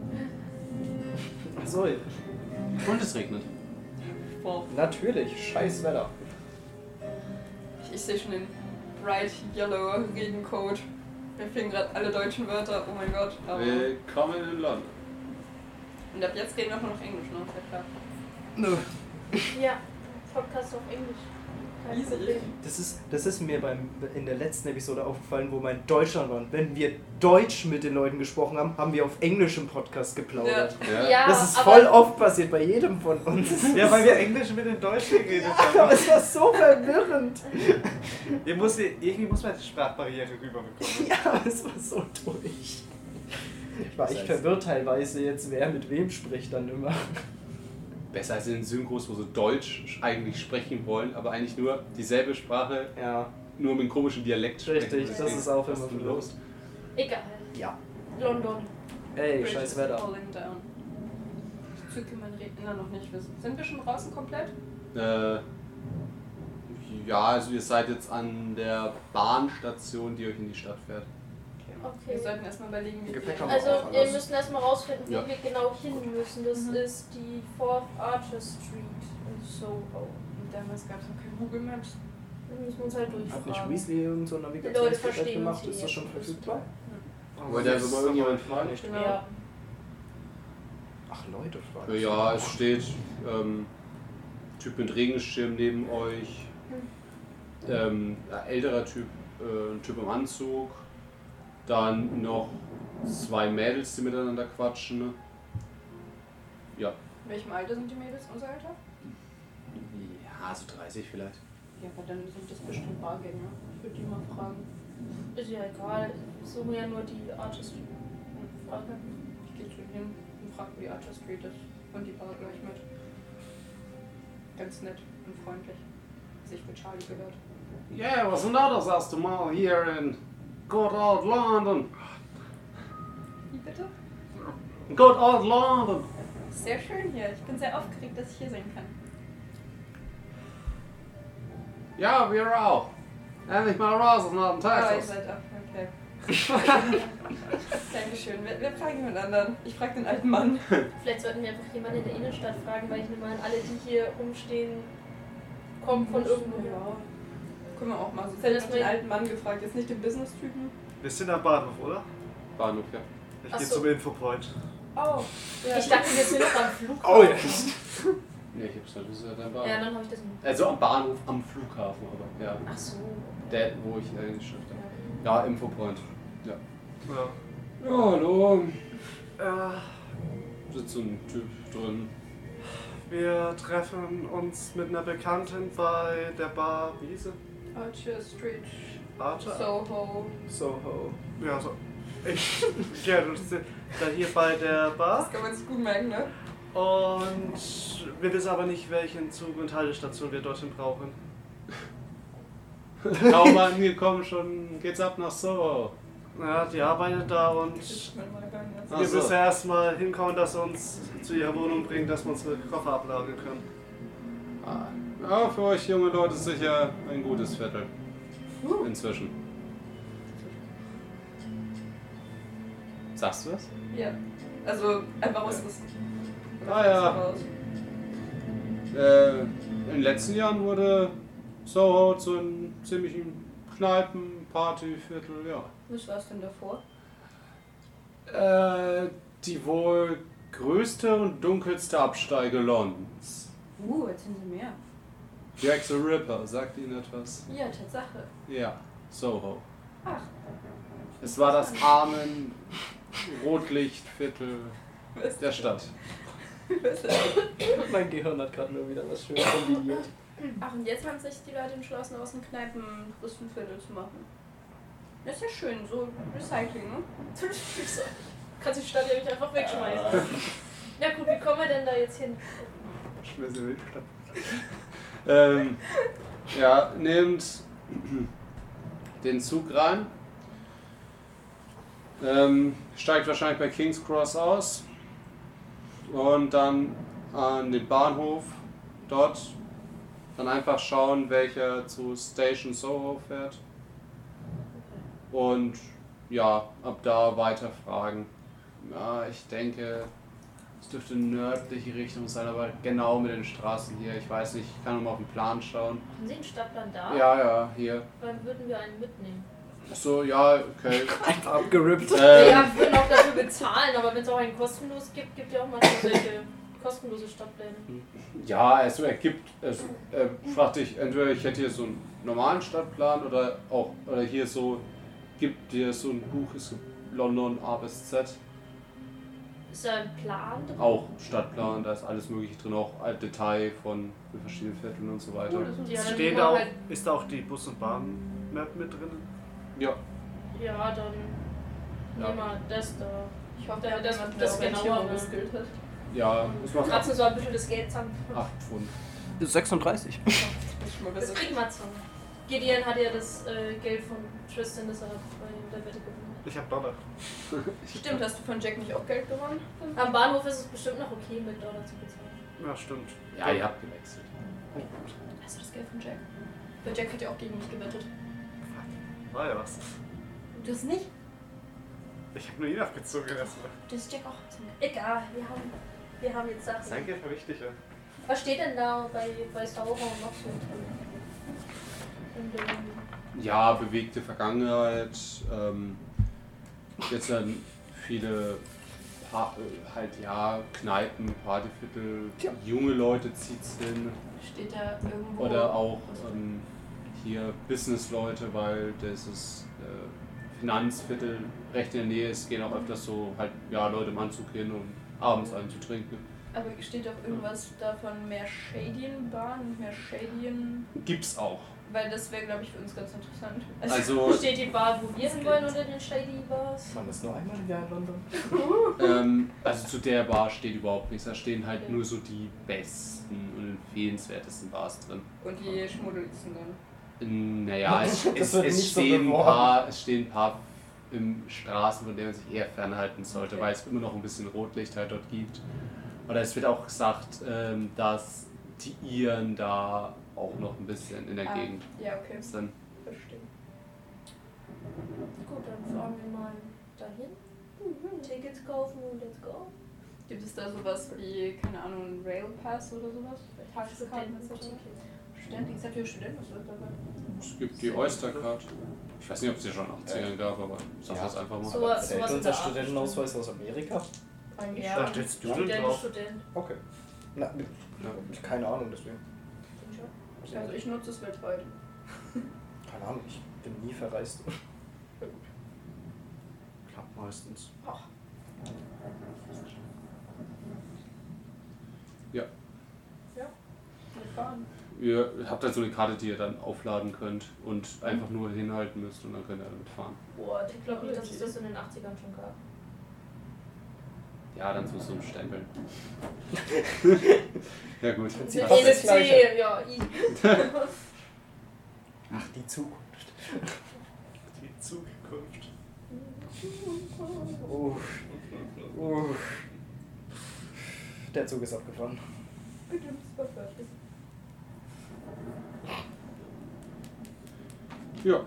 Achso, Und es regnet. Wow. natürlich. Scheiß Wetter. Ich sehe schon den Bright Yellow Regencode. Mir fehlen gerade alle deutschen Wörter. Oh mein Gott. Aber Willkommen in London. und ab jetzt reden wir auch noch Englisch, ne? Ist ja klar. Nö. Ja, Podcast auf Englisch. Kein Easy. Problem. Das ist mir in der letzten Episode aufgefallen, wo wir in Deutschland waren. Wenn wir Deutsch mit den Leuten gesprochen haben, haben wir auf Englisch im Podcast geplaudert. Ja, Das ist aber voll oft passiert bei jedem von uns. Ja, weil wir Englisch mit den Deutschen geredet Aber haben. es war so verwirrend. Irgendwie muss man die Sprachbarriere rüberbekommen. Ja, aber es war so durch. Ich war echt verwirrt teilweise jetzt, wer mit wem spricht dann immer. Besser als in den Synchros, wo sie Deutsch eigentlich sprechen wollen, aber eigentlich nur dieselbe Sprache Ja. nur mit einem komischen Dialekt sprechen. Richtig, das ist auch immer los. los. Egal. Ja. London. Ey, Bridge scheiß is Wetter. falling down. Ich zücke mein Redner noch nicht. Sind wir schon draußen komplett? Ja, also ihr seid jetzt an der Bahnstation, die euch in die Stadt fährt. Wir Okay. sollten erstmal überlegen, wie Gepäck wir... haben wir Also, auch wir alles. müssen erstmal rausfinden, wo Ja. wir genau hin müssen. Das Mhm. ist die 4th Archer Street in Soho. Und damals gab es noch kein Google Maps. Da müssen wir uns halt Hat nicht durchfragen. Weasley so ein Die Leute Navigationsgerät verstehen gemacht? uns Ist das hier. schon verfügbar? Wollt ihr also mal irgendjemand fragen? Nicht. Genau. Ja. Ach Leute, fragen. Ja, es steht Typ mit Regenschirm neben euch. Älterer Typ, ein Typ im Anzug. Dann noch 2 Mädels, die miteinander quatschen. Ne? Ja. In welchem Alter sind die Mädels? Unser Alter? Ja, so 30 vielleicht. Ja, aber dann sind das bestimmt Bargänger. Ich würde die mal fragen. Ist ja egal. Ich suche ja nur die Archer Street. Frage. Ich gehe zu ihnen und frage, wo die Archer Street ist. Und die Bar gleich mit. Ganz nett und freundlich. Sich mit Charlie gehört. Yeah, was denn das erste Mal hier in good old London? Wie bitte? Good old London. Sehr schön hier. Ich bin sehr aufgeregt, dass ich hier sein kann. Ja, wir auch. Endlich mal raus aus Norden Ah, ihr Texas. seid auch. Okay. Dankeschön. Wir fragen jemand anderen. Ich frage den alten Mann. Vielleicht sollten wir einfach jemanden in der Innenstadt fragen, weil ich nehme an, alle, die hier rumstehen, kommen von irgendwoher. Ja. Können wir auch mal. Sonst hätte ich noch den alten Mann gefragt. Jetzt nicht den Business-Typen. Wir sind am Bahnhof, oder? Bahnhof, ja. Ich Ach gehe so. zum Infopoint. Oh. Ja. Ich dachte, wir sind noch am Flughafen. Oh ja. Nee, ich hab's nicht. Das ist ja dein Bahnhof. Ja, dann habe ich das nicht. Also am Bahnhof, am Flughafen, aber ja. Ach so. Der, wo ich in die Stadt habe. Ja, Infopoint. Ja. Ja. Ja, hallo. Äh, Sitzt so ein Typ drin. wir treffen uns mit einer Bekannten bei der Bar, wie hieß sie? Archer Street. Archer? Soho. Soho. Ja, so. Ich ja, du bist dann hier bei der Bar. Das kann man sich gut merken, ne? Und wir wissen aber nicht, welchen Zug und Haltestation wir dorthin brauchen. Kaum angekommen, schon geht's ab nach Soho. Ja, die arbeitet da und Ich bin mal rein jetzt. Ach wir so. müssen erstmal hinkommen, dass sie uns zu ihrer Wohnung bringen, dass wir unsere Koffer ablagern können. Ja, für euch junge Leute sicher ein gutes Viertel. Inzwischen. Sagst du was? Ja. Also einfach ausrüsten. Ah ja. In den letzten Jahren wurde Soho zu einem ziemlichen Kneipen-Partyviertel, ja. Was war es denn davor? Die wohl größte und dunkelste Absteige Londons. Erzählen Sie mehr. Jack the Ripper, sagt Ihnen etwas? Ja, Tatsache. Ja, Soho. Ach. Es war das armen Rotlichtviertel der Stadt. Mein Gehirn hat gerade nur wieder was schön kombiniert. Ach, und jetzt haben sich die Leute entschlossen, aus den Kneipen Rüstenviertel zu machen. Das ist ja schön, so Recycling, ne? Kannst die Stadt ja nicht einfach wegschmeißen. Ja gut, wie kommen wir denn da jetzt hin? Ja, nehmt den Zug rein. Steigt wahrscheinlich bei King's Cross aus. Und dann an den Bahnhof dort. Dann einfach schauen, welcher zu Station Soho fährt. Und ja, ab da weiter fragen. Ja, ich denke, es dürfte nördliche Richtung sein, aber genau mit den Straßen hier. Ich weiß nicht, ich kann mal auf den Plan schauen. Haben Sie einen Stadtplan da? Ja, hier. Wann würden wir einen mitnehmen? So, ja, okay. Einfach abgerippt. Ja, wir würden auch dafür bezahlen, aber wenn es auch einen kostenlos gibt, gibt ja auch manchmal solche kostenlose Stadtpläne. Ja, also er fragt dich, entweder ich hätte hier so einen normalen Stadtplan oder hier so, gibt dir so ein Buch, es gibt London A bis Z. Ist da ein Plan drin? Auch Stadtplan, da ist alles mögliche drin, auch Detail von den verschiedenen Vierteln und so weiter. Ja, dann Steht nehmen da wir auch, halt, ist da auch die Bus- und Bahn-Map mit drin? Ja, ja, dann Ja. nehmen wir das da. Ich hoffe, Ja, das- jemand, das der genauer, ne? geskillt hat. ja, es macht Kratzen so ein bisschen das Geld zusammen. 8 Pfund. 36. Das ist schon mal Das besser. kriegen wir zusammen. Gideon hat ja das Geld von Tristan, das er bei der Wette gewonnen hat. Ich hab Dollar. Stimmt, hast du von Jack nicht auch Geld gewonnen? Am Bahnhof ist es bestimmt noch okay, mit Dollar zu bezahlen. Ja, stimmt. Ja, ihr habt gewechselt. Hast du das Geld von Jack? Weil Jack hat ja auch gegen mich gewettet. War ja was. Du hast nicht? Ich hab nur ihn abgezogen erstmal. Du hast Jack auch. Egal, wir haben jetzt Sachen. Sein Geld war wichtiger. Was steht denn da bei Sauron noch so drin? Ja, bewegte Vergangenheit. Jetzt dann viele Kneipen, Partyviertel, junge Leute zieht's hin. Steht da irgendwo. Oder auch hier Businessleute, weil das ist Finanzviertel recht in der Nähe ist, gehen auch öfters so halt Leute im Anzug hin, um abends einen zu trinken. Aber steht auch irgendwas davon mehr Shadien-Bahn und mehr Shadien? Gibt's auch. Weil das wäre, glaube ich, für uns ganz interessant. Also Steht die Bar, wo wir hin wollen, unter den Shady Bars? Man ist nur einmal im Jahr in London. also zu der Bar steht überhaupt nichts. Da stehen halt nur so die besten und empfehlenswertesten Bars drin. Und die schmuddeligsten dann. Naja, es stehen ein paar im Straßen, von denen man sich eher fernhalten sollte, Okay. weil es immer noch ein bisschen Rotlicht halt dort gibt. Oder es wird auch gesagt, dass die Iren da auch noch ein bisschen in der Gegend Ja, okay. sind. Verstehe. Gut, dann fahren wir mal dahin. Tickets kaufen und let's go. Gibt es da sowas wie, keine Ahnung, einen Railpass oder sowas? Tageskarten etc.? Studenten, ich sag für Studenten, was wird dabei? Es gibt die Oystercard. Ich weiß nicht, ob es die schon in den 80ern gab, aber ich sag das einfach mal. So- Zählt sowas in unser der Art Studentenausweis aus Amerika? Eigentlich Ja, schon. da steht Student drauf. Student. Okay. Na, keine Ahnung, deswegen. Also ich nutze es weltweit. Keine Ahnung, ich bin nie verreist. Klappt meistens. Wir fahren. Ihr habt halt so eine Karte, die ihr dann aufladen könnt und einfach nur hinhalten müsst und dann könnt ihr damit fahren. Boah, ich glaube nicht, dass es das in den 80ern schon gab. Ja, dann so ein Stempel. Ja gut. Prinzip fast das Gleiche. Ja, easy. Ach, die Zukunft. Die Zukunft. Der Zug ist abgefahren. Bitte, das war fertig. Ja.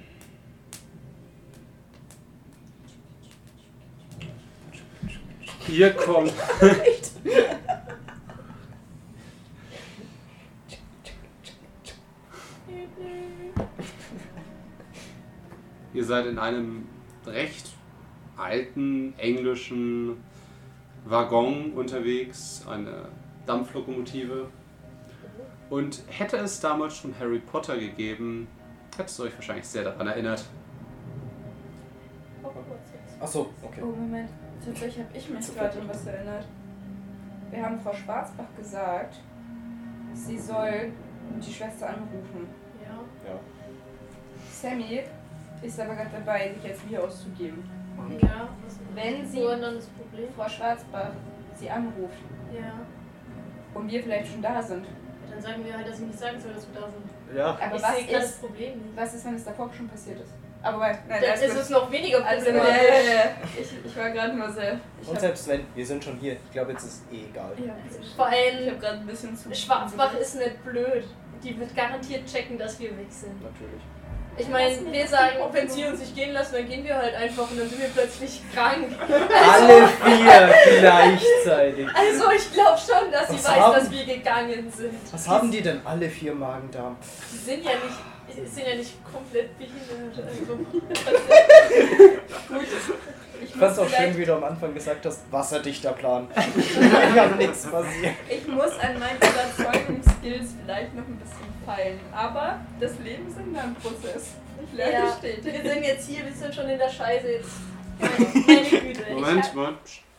Ihr kommt. Ihr seid in einem recht alten englischen Waggon unterwegs, eine Dampflokomotive. Und hätte es damals schon Harry Potter gegeben, hätte es euch wahrscheinlich sehr daran erinnert. Achso, okay. Oh, Moment. Tatsächlich habe ich mich gerade an was erinnert. Wir haben Frau Schwarzbach gesagt, sie soll die Schwester anrufen. Ja. Ja. Sammy ist aber gerade dabei, sich als wir auszugeben. Ja. Wenn sie Wo dann das Problem? Frau Schwarzbach sie anruft Ja. und wir vielleicht schon da sind. Dann sagen wir halt, dass sie nicht sagen soll, dass wir da sind. Ja. Aber Ich was sehe gerade das ist, Problem nicht. was ist, wenn es davor schon passiert ist? Aber nein, Dann alles ist gut. es noch weniger Also, problematisch. ich war gerade nur sehr. Und selbst wenn, wir sind schon hier. Ich glaube, jetzt ist egal. Vor Ich allem, habe gerade ein bisschen zu. Schwarzbach ist nicht blöd. Die wird garantiert checken, dass wir weg sind. Natürlich. Ich meine, wir sagen, wenn sie uns nicht gehen lassen, dann gehen wir halt einfach und dann sind wir plötzlich krank. Alle vier gleichzeitig. Also ich glaube schon, dass sie Was weiß, haben- dass wir gegangen sind. Was haben die denn alle vier Magen-Darm? Die sind ja nicht komplett behindert. Also, Gut. Ich fand's auch schön, wie du am Anfang gesagt hast, wasserdichter Plan. Da kann nichts passieren. Ich muss an meinen Überzeugungsskills vielleicht noch ein bisschen feilen. Aber das Leben ist ein Lernprozess. Ich lerne ja, stetig. wir sind jetzt hier, wir sind schon in der Scheiße jetzt. Meine Güte. Moment. Psst.